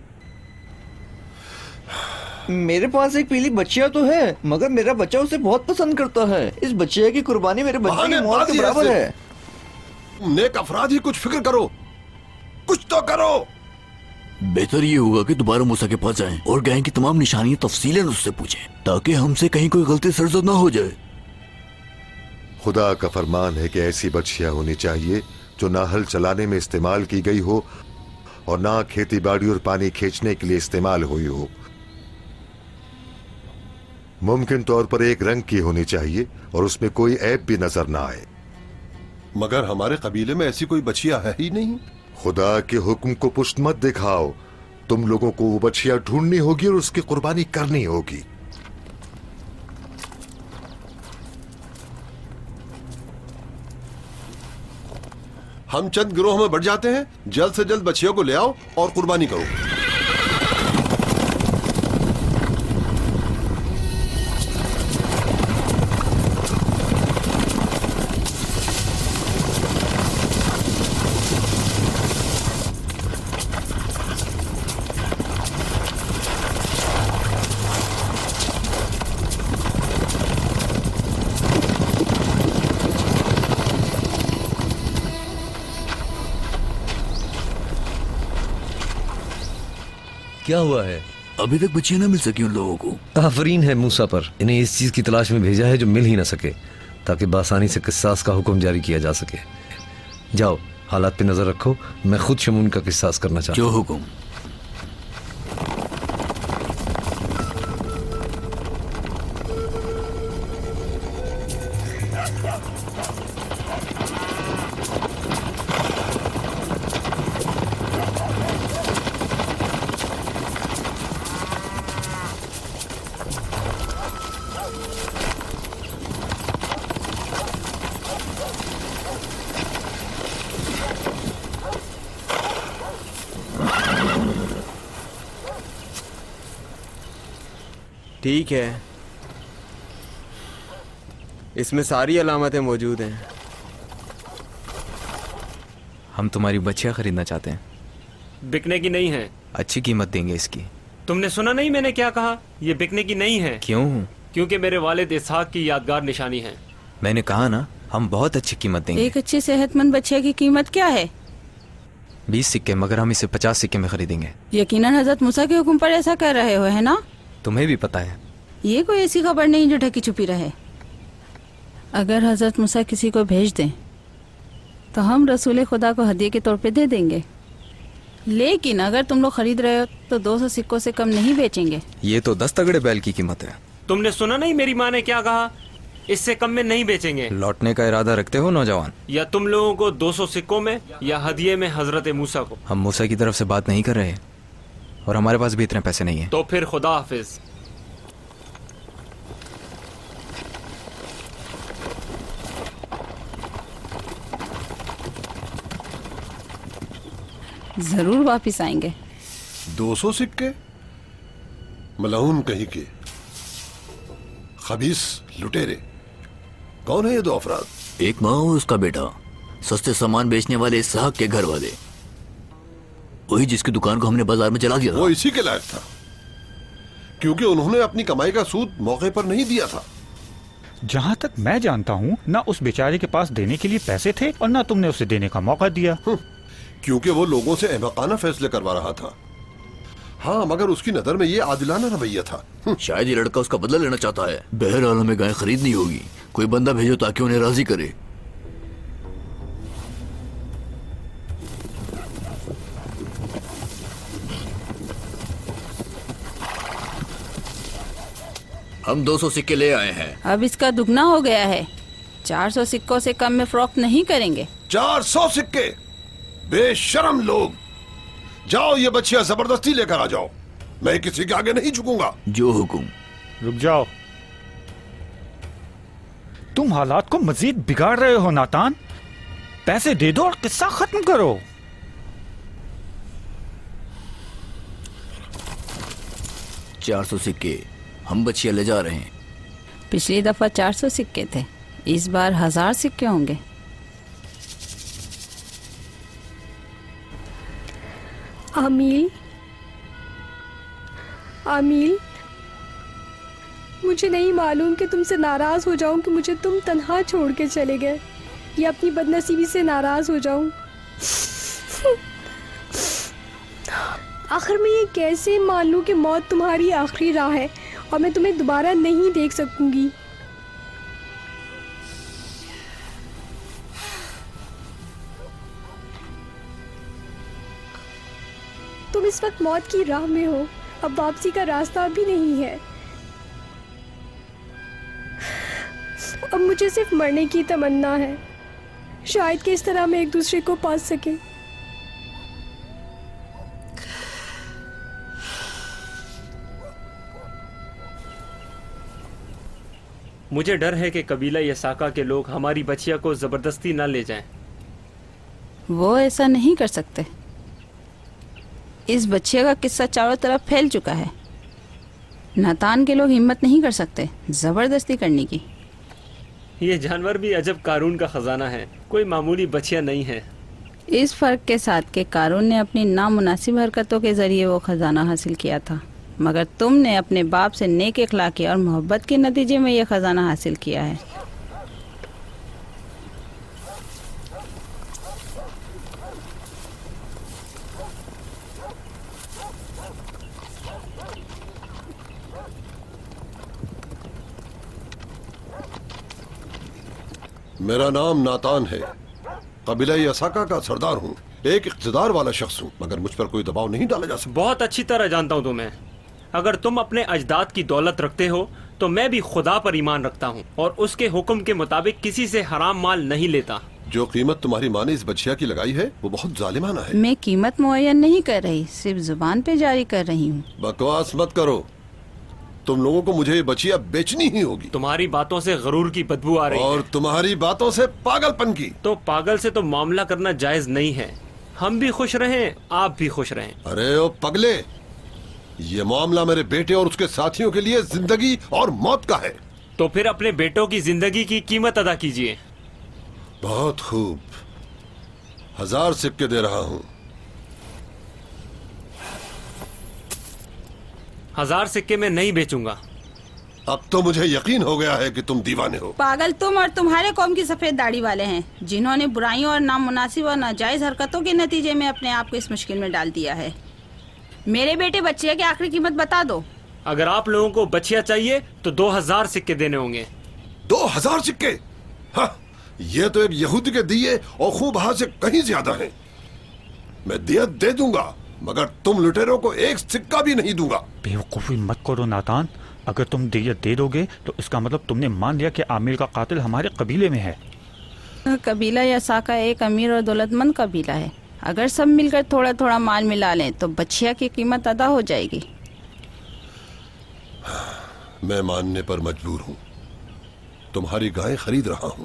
मेरे पास एक पीली बच्चिया तो है, मगर मेरा बच्चा उसे बहुत पसंद करता है। इस बच्चिया की कुर्बानी मेरे बच्चे की मौत के बराबर है। नेक अफराद ही कुछ फिक्र करो, कुछ तो करो। बेहतर ये होगा कि दोबारा मूसा के पास जाएं और गाय की तमाम निशानियां तफसीलन उससे पूछें, ताकि हमसे कहीं कोई गलती सरजद ना हो जाए। खुदा का फरमान है कि ऐसी बच्चिया होनी चाहिए जो ना हल चलाने में इस्तेमाल की गई हो और ना खेती बाड़ी और पानी खींचने के लिए इस्तेमाल हुई हो। मुमकिन तौर पर एक रंग की होनी चाहिए और उसमें कोई ऐब भी नजर ना आए। मगर हमारे कबीले में ऐसी कोई बच्चिया है ही नहीं। खुदा के हुक्म को पुष्ट मत दिखाओ। तुम लोगों को वो बच्चिया ढूंढनी होगी और उसकी कुर्बानी करनी होगी। हम चंद गिरोह में बढ़ जाते हैं, जल्द से जल्द बच्चियों को ले आओ और कुर्बानी करो। क्या हुआ है? अभी तक बच्चियां ना मिल सकी उन लोगों को। आफरीन है मूसा पर, इन्हें इस चीज की तलाश में भेजा है जो मिल ही ना सके, ताकि बासानी से किस्सास का हुक्म जारी किया जा सके। जाओ, हालात पे नजर रखो, मैं खुद शमून का किस्सास करना चाहता हूँ। जो हुक्म। ठीक है, इसमें सारी अलामतें मौजूद हैं। हम तुम्हारी बच्चियां खरीदना चाहते हैं। बिकने की नहीं है। अच्छी कीमत देंगे इसकी। तुमने सुना नहीं मैंने क्या कहा? ये बिकने की नहीं है। क्यों? क्योंकि मेरे वालिद इसहाक की यादगार निशानी है। मैंने कहा ना, हम बहुत अच्छी कीमत देंगे। एक अच्छी सेहतमंद बच्चे की कीमत क्या है? बीस सिक्के, मगर हम इसे पचास सिक्के में खरीदेंगे। यकीनन हजरत मूसा के हुक्म पर ऐसा कर रहे हो, है ना? तुम्हें भी पता है। ये कोई ऐसी खबर नहीं जो ढकी छुपी रहे। अगर हजरत मूसा किसी को भेज दें तो हम रसूल खुदा को हदिये के तौर पे दे देंगे, लेकिन अगर तुम लोग खरीद रहे हो तो दो सौ सिक्कों से कम नहीं बेचेंगे। ये तो दस तगड़े बैल की कीमत है। तुमने सुना नहीं मेरी माँ ने क्या कहा? इससे कम में नहीं बेचेंगे। लौटने का इरादा रखते हो नौजवान? या तुम लोगों को दो सौ सिक्कों में या हदिये में हजरत मूसा को? हम मूसा की तरफ से बात नहीं कर रहे और हमारे पास भी इतने पैसे नहीं है। तो फिर खुदा हाफिज। जरूर वापिस आएंगे। दो सौ सिक्के? मलऊन कहीं के, खबीस लुटेरे। कौन है ये दो अफराद? एक माँ और उसका बेटा, सस्ते सामान बेचने वाले इसहाक के घर वाले, वही जिसकी दुकान को हमने बाजार में जला दिया था। वो इसी के लायक था, क्योंकि उन्होंने अपनी कमाई का सूद मौके पर नहीं दिया था। जहाँ तक मैं जानता हूँ, ना उस बेचारे के पास देने के लिए पैसे थे और ना तुमने उसे देने का मौका दिया। क्योंकि वो लोगों से अहमकाना फैसले करवा रहा था। हाँ, मगर उसकी नजर में ये आदिलाना रवैया था। शायद ये लड़का उसका बदला लेना चाहता है। बहरहाल हमें गाय खरीदनी होगी। कोई बंदा भेजो ताकि उन्हें राजी करे। हम दो सौ सिक्के ले आए हैं। अब इसका दुगना हो गया है। चार सौ सिक्कों से कम में फरोख्त नहीं करेंगे। चार सौ सिक्के? बेशरम लोग! जाओ, ये बच्चियां जबरदस्ती लेकर आ जाओ। मैं किसी के आगे नहीं झुकूंगा। जो हुकुम। रुक जाओ, तुम हालात को मजीद बिगाड़ रहे हो नातान। पैसे दे दो और किस्सा खत्म करो। चार सौ सिक्के हम बच्चियां ले जा रहे हैं। पिछली दफा चार सौ सिक्के थे, इस बार हजार सिक्के होंगे। आमील, आमील, मुझे नहीं मालूम कि तुमसे नाराज हो जाऊं कि मुझे तुम तन्हा छोड़ के चले गए, या अपनी बदनसीबी से नाराज हो जाऊं। आखिर मैं ये कैसे मान लूं कि मौत तुम्हारी आखिरी राह है और मैं तुम्हें दोबारा नहीं देख सकूंगी। तुम इस वक्त मौत की राह में हो, अब वापसी का रास्ता भी नहीं है। अब मुझे सिर्फ मरने की तमन्ना है, शायद कि इस तरह हम एक दूसरे को पा सके। मुझे डर है कि कबीला यसाका के लोग हमारी बच्चिया को जबरदस्ती न ले जाएं। वो ऐसा नहीं कर सकते। इस बच्चे का किस्सा चारों तरफ फैल चुका है। नातान के लोग हिम्मत नहीं कर सकते जबरदस्ती करने की। ये जानवर भी अजब कारून का खजाना है, कोई मामूली बच्चिया नहीं है। इस फर्क के साथ कि कारून ने अपनी नामुनासिब हरकतों के जरिए वो खजाना हासिल किया था, मगर तुमने अपने बाप से नेक अखलाकी और मोहब्बत के नतीजे में यह खजाना हासिल किया है। मेरा नाम नातान है, कबीला यसाका का सरदार हूँ, एक इक़्तिदार वाला शख्स हूँ, मगर मुझ पर कोई दबाव नहीं डाला जा सकता। बहुत अच्छी तरह जानता हूँ तुम्हें। अगर तुम अपने अजदाद की दौलत रखते हो तो मैं भी खुदा पर ईमान रखता हूँ और उसके हुक्म के मुताबिक किसी से हराम माल नहीं लेता। जो कीमत तुम्हारी माँ ने इस बच्चिया की लगाई है वो बहुत जालिमाना है। मैं कीमत मुअय्यन नहीं कर रही, सिर्फ जुबान पे जारी कर रही हूँ। बकवास मत करो, तुम लोगों को मुझे ये बच्चिया बेचनी ही होगी। तुम्हारी बातों से गरूर की बदबू आ रही है और तुम्हारी बातों से पागलपन की। तो पागल से तो मामला करना जायज नहीं है। हम भी खुश रहें, आप भी खुश रहें। अरे ओ पगले, ये मामला मेरे बेटे और उसके साथियों के लिए जिंदगी और मौत का है। तो फिर अपने बेटों की जिंदगी की कीमत अदा कीजिए। बहुत खूब, हजार सिक्के दे रहा हूँ। हजार सिक्के में नहीं बेचूंगा। अब तो मुझे यकीन हो गया है कि तुम दीवाने हो। पागल तुम और तुम्हारे कौम की सफेद दाढ़ी वाले हैं, जिन्होंने बुराइयों और नामुनासिब और नाजायज हरकतों के नतीजे में अपने आप को इस मुश्किल में डाल दिया है। मेरे बेटे बच्चिया की आखिरी कीमत बता दो। अगर आप लोगों को बच्चिया चाहिए तो दो हजार सिक्के देने होंगे। दो हजार सिक्के? हाँ, ये तो एक यहूदी के दिए और खूब बहा से कहीं ज्यादा है। मैं दियत दे दूंगा, मगर तुम लुटेरों को एक सिक्का भी नहीं दूंगा। बेवकूफी मत करो नातान, अगर तुम दियत दे दोगे तो इसका मतलब तुमने मान लिया कि आमिर का कातिल हमारे कबीले में है। कबीला यसाका एक अमीर और दौलतमंद कबीला है। अगर सब मिलकर थोड़ा थोड़ा माल मिला लें तो बच्चिया की कीमत अदा हो जाएगी। मैं मानने पर मजबूर हूँ, तुम्हारी गाय खरीद रहा हूँ।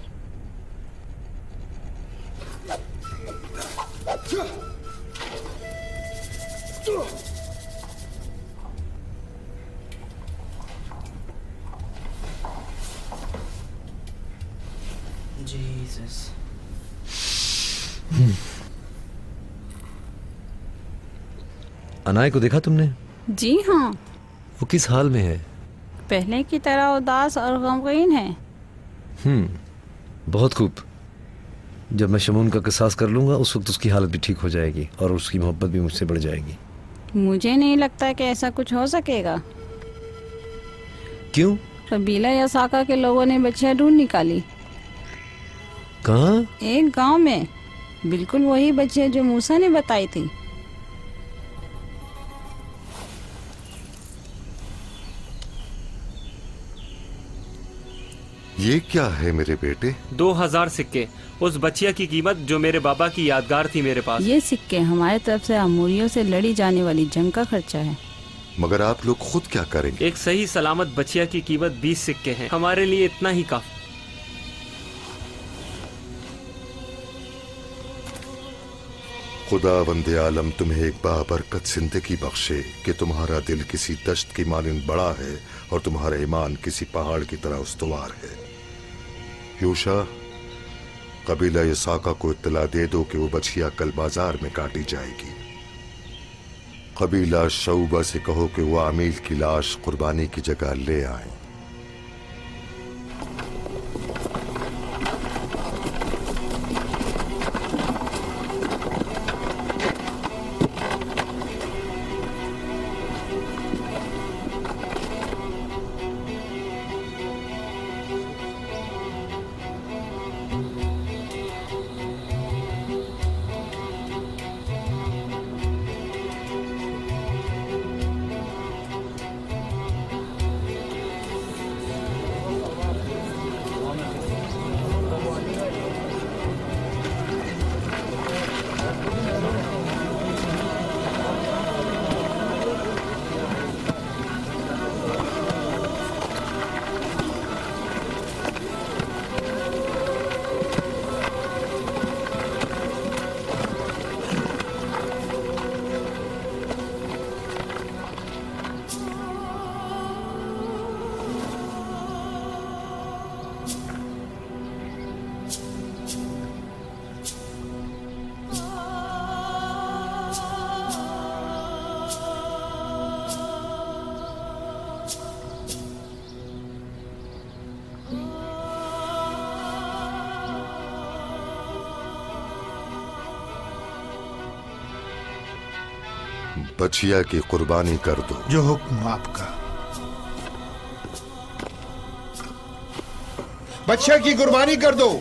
अनाय को देखा तुमने? जी हाँ। वो किस हाल में है? पहले की तरह उदास और गमगीन है। हम्म, बहुत खूब। जब मैं शमून का किसास कर लूंगा उस वक्त उसकी हालत भी ठीक हो जाएगी और उसकी मोहब्बत भी मुझसे बढ़ जाएगी। मुझे नहीं लगता कि ऐसा कुछ हो सकेगा। क्यों? कबीला यसाका के लोगों ने बच्चियां ढूंढ निकाली। कहाँ? एक गांव में, बिल्कुल वही बच्चियां जो मूसा ने बताई थी। ये क्या है मेरे बेटे? दो हजार सिक्के, उस बच्चिया की कीमत जो मेरे बाबा की यादगार थी मेरे पास। ये सिक्के हमारे तरफ से अमूरियों से लड़ी जाने वाली जंग का खर्चा है। मगर आप लोग खुद क्या करेंगे? एक सही सलामत बच्चिया की कीमत बीस सिक्के हैं। हमारे लिए इतना ही काफी। खुदा वंदे आलम तुम्हें एक बाबरकत जिंदगी बख्शे कि तुम्हारा दिल किसी दश्त की मानिंद बड़ा है और तुम्हारा ईमान किसी पहाड़ की तरह उस्तवार है। यूशा, कबीला यसाका को इत्तला दे दो कि वो बछिया कल बाजार में काटी जाएगी। कबीला शऊबा से कहो कि वो आमील की लाश कुर्बानी की जगह ले आए। बछिया की कुर्बानी कर दो। जो हुक्म आपका। बच्चे की कुर्बानी कर दो।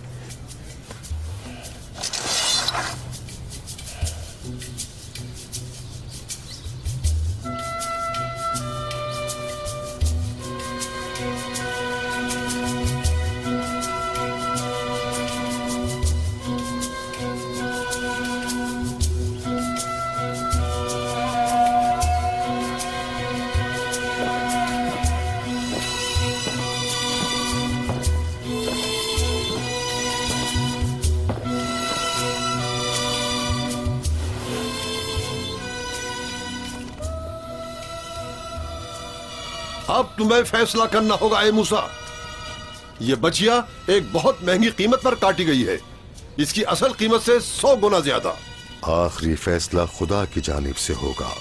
अब तुम्हें फैसला करना होगा ए मूसा। ये बचिया एक बहुत महंगी कीमत पर काटी गई है, इसकी असल कीमत से सौ गुना ज्यादा। आखिरी फैसला खुदा की जानिब से होगा।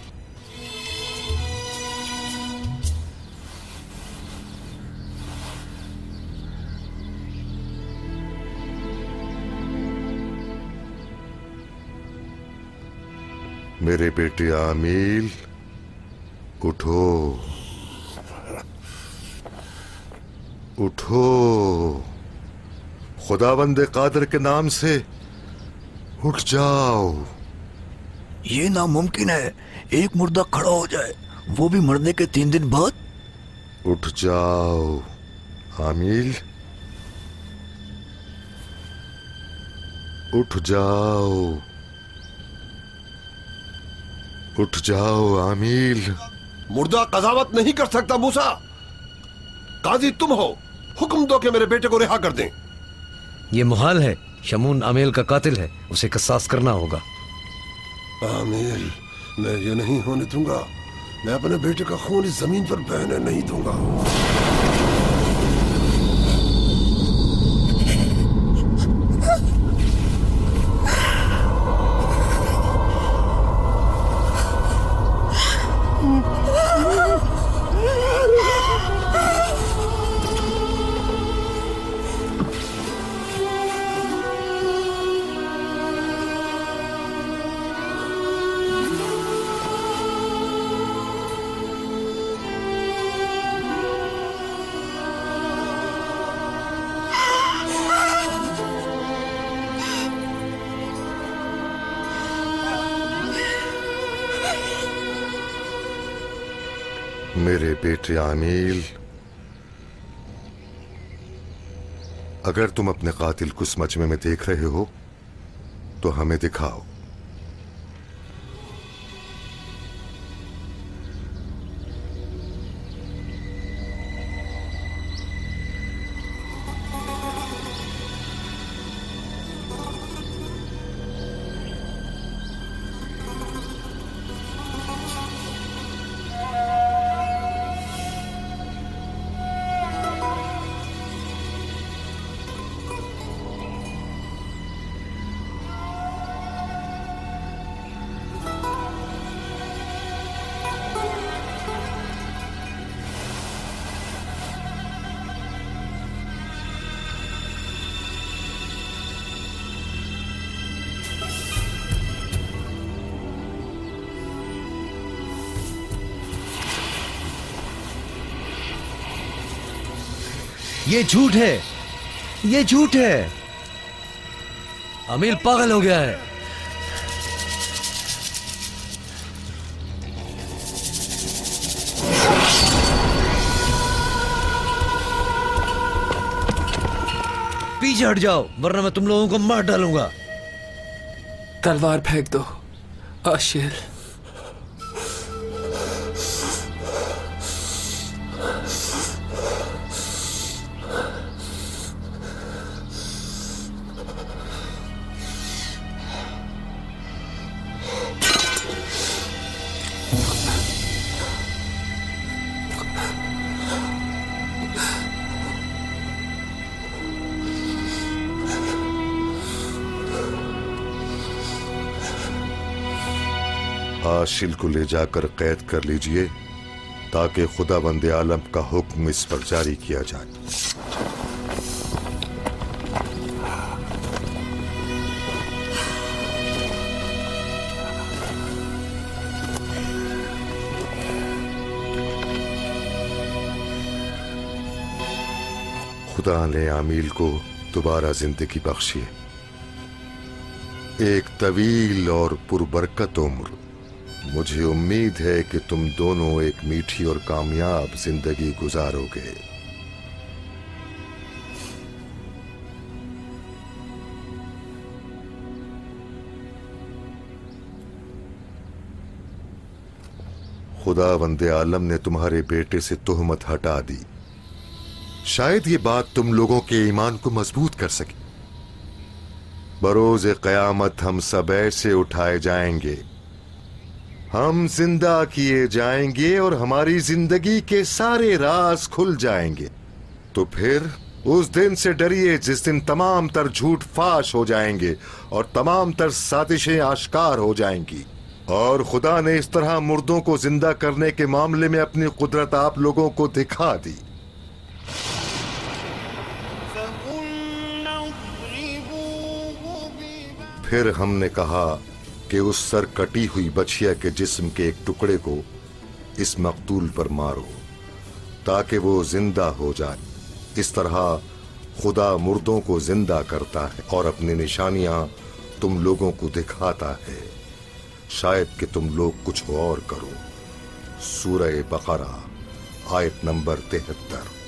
मेरे बेटे आमील, उठो उठो, खुदावंद कादर के नाम से उठ जाओ। ये नामुमकिन है, एक मुर्दा खड़ा हो जाए, वो भी मरने के तीन दिन बाद। उठ जाओ आमील, उठ जाओ, उठ जाओ आमील। मुर्दा कजावत नहीं कर सकता मूसा। काजी तुम हो, हुक्म दो कि मेरे बेटे को रिहा कर दें। ये मुहाल है, शमून आमेल का कातिल है, उसे कसास करना होगा। आमील, मैं ये नहीं होने दूंगा। मैं अपने बेटे का खून इस जमीन पर बहने नहीं दूंगा। मेरे बेटे आमील, अगर तुम अपने कातिल को इस मजमे में देख रहे हो तो हमें दिखाओ। ये झूठ है, ये झूठ है। अमील पागल हो गया है। पीछे हट जाओ, वरना मैं तुम लोगों को मार डालूंगा। तलवार फेंक दो आशिल। आशिल को ले जाकर कैद कर लीजिए ताकि खुदावंद आलम का हुक्म इस पर जारी किया जाए। खुदा ने आमील को दोबारा जिंदगी बख्शी, एक तवील और पुरबरकत उम्र। मुझे उम्मीद है कि तुम दोनों एक मीठी और कामयाब जिंदगी गुजारोगे। खुदा वंदे आलम ने तुम्हारे बेटे से तोहमत हटा दी। शायद ये बात तुम लोगों के ईमान को मजबूत कर सके। बरोज़ क़यामत हम सब ऐसे उठाए जाएंगे, हम जिंदा किए जाएंगे और हमारी जिंदगी के सारे राज खुल जाएंगे। तो फिर उस दिन से डरिए जिस दिन तमाम तर झूठ फाश हो जाएंगे और तमाम तर साजिशें आश्कार हो जाएंगी। और खुदा ने इस तरह मुर्दों को जिंदा करने के मामले में अपनी कुदरत आप लोगों को दिखा दी। फिर हमने कहा कि उस सर कटी हुई बछिया के जिस्म के एक टुकड़े को इस मकतूल पर मारो ताकि वो जिंदा हो जाए। इस तरह खुदा मुर्दों को जिंदा करता है और अपनी निशानियां तुम लोगों को दिखाता है, शायद कि तुम लोग कुछ और करो। सूरह बकरा आयत नंबर तिहत्तर।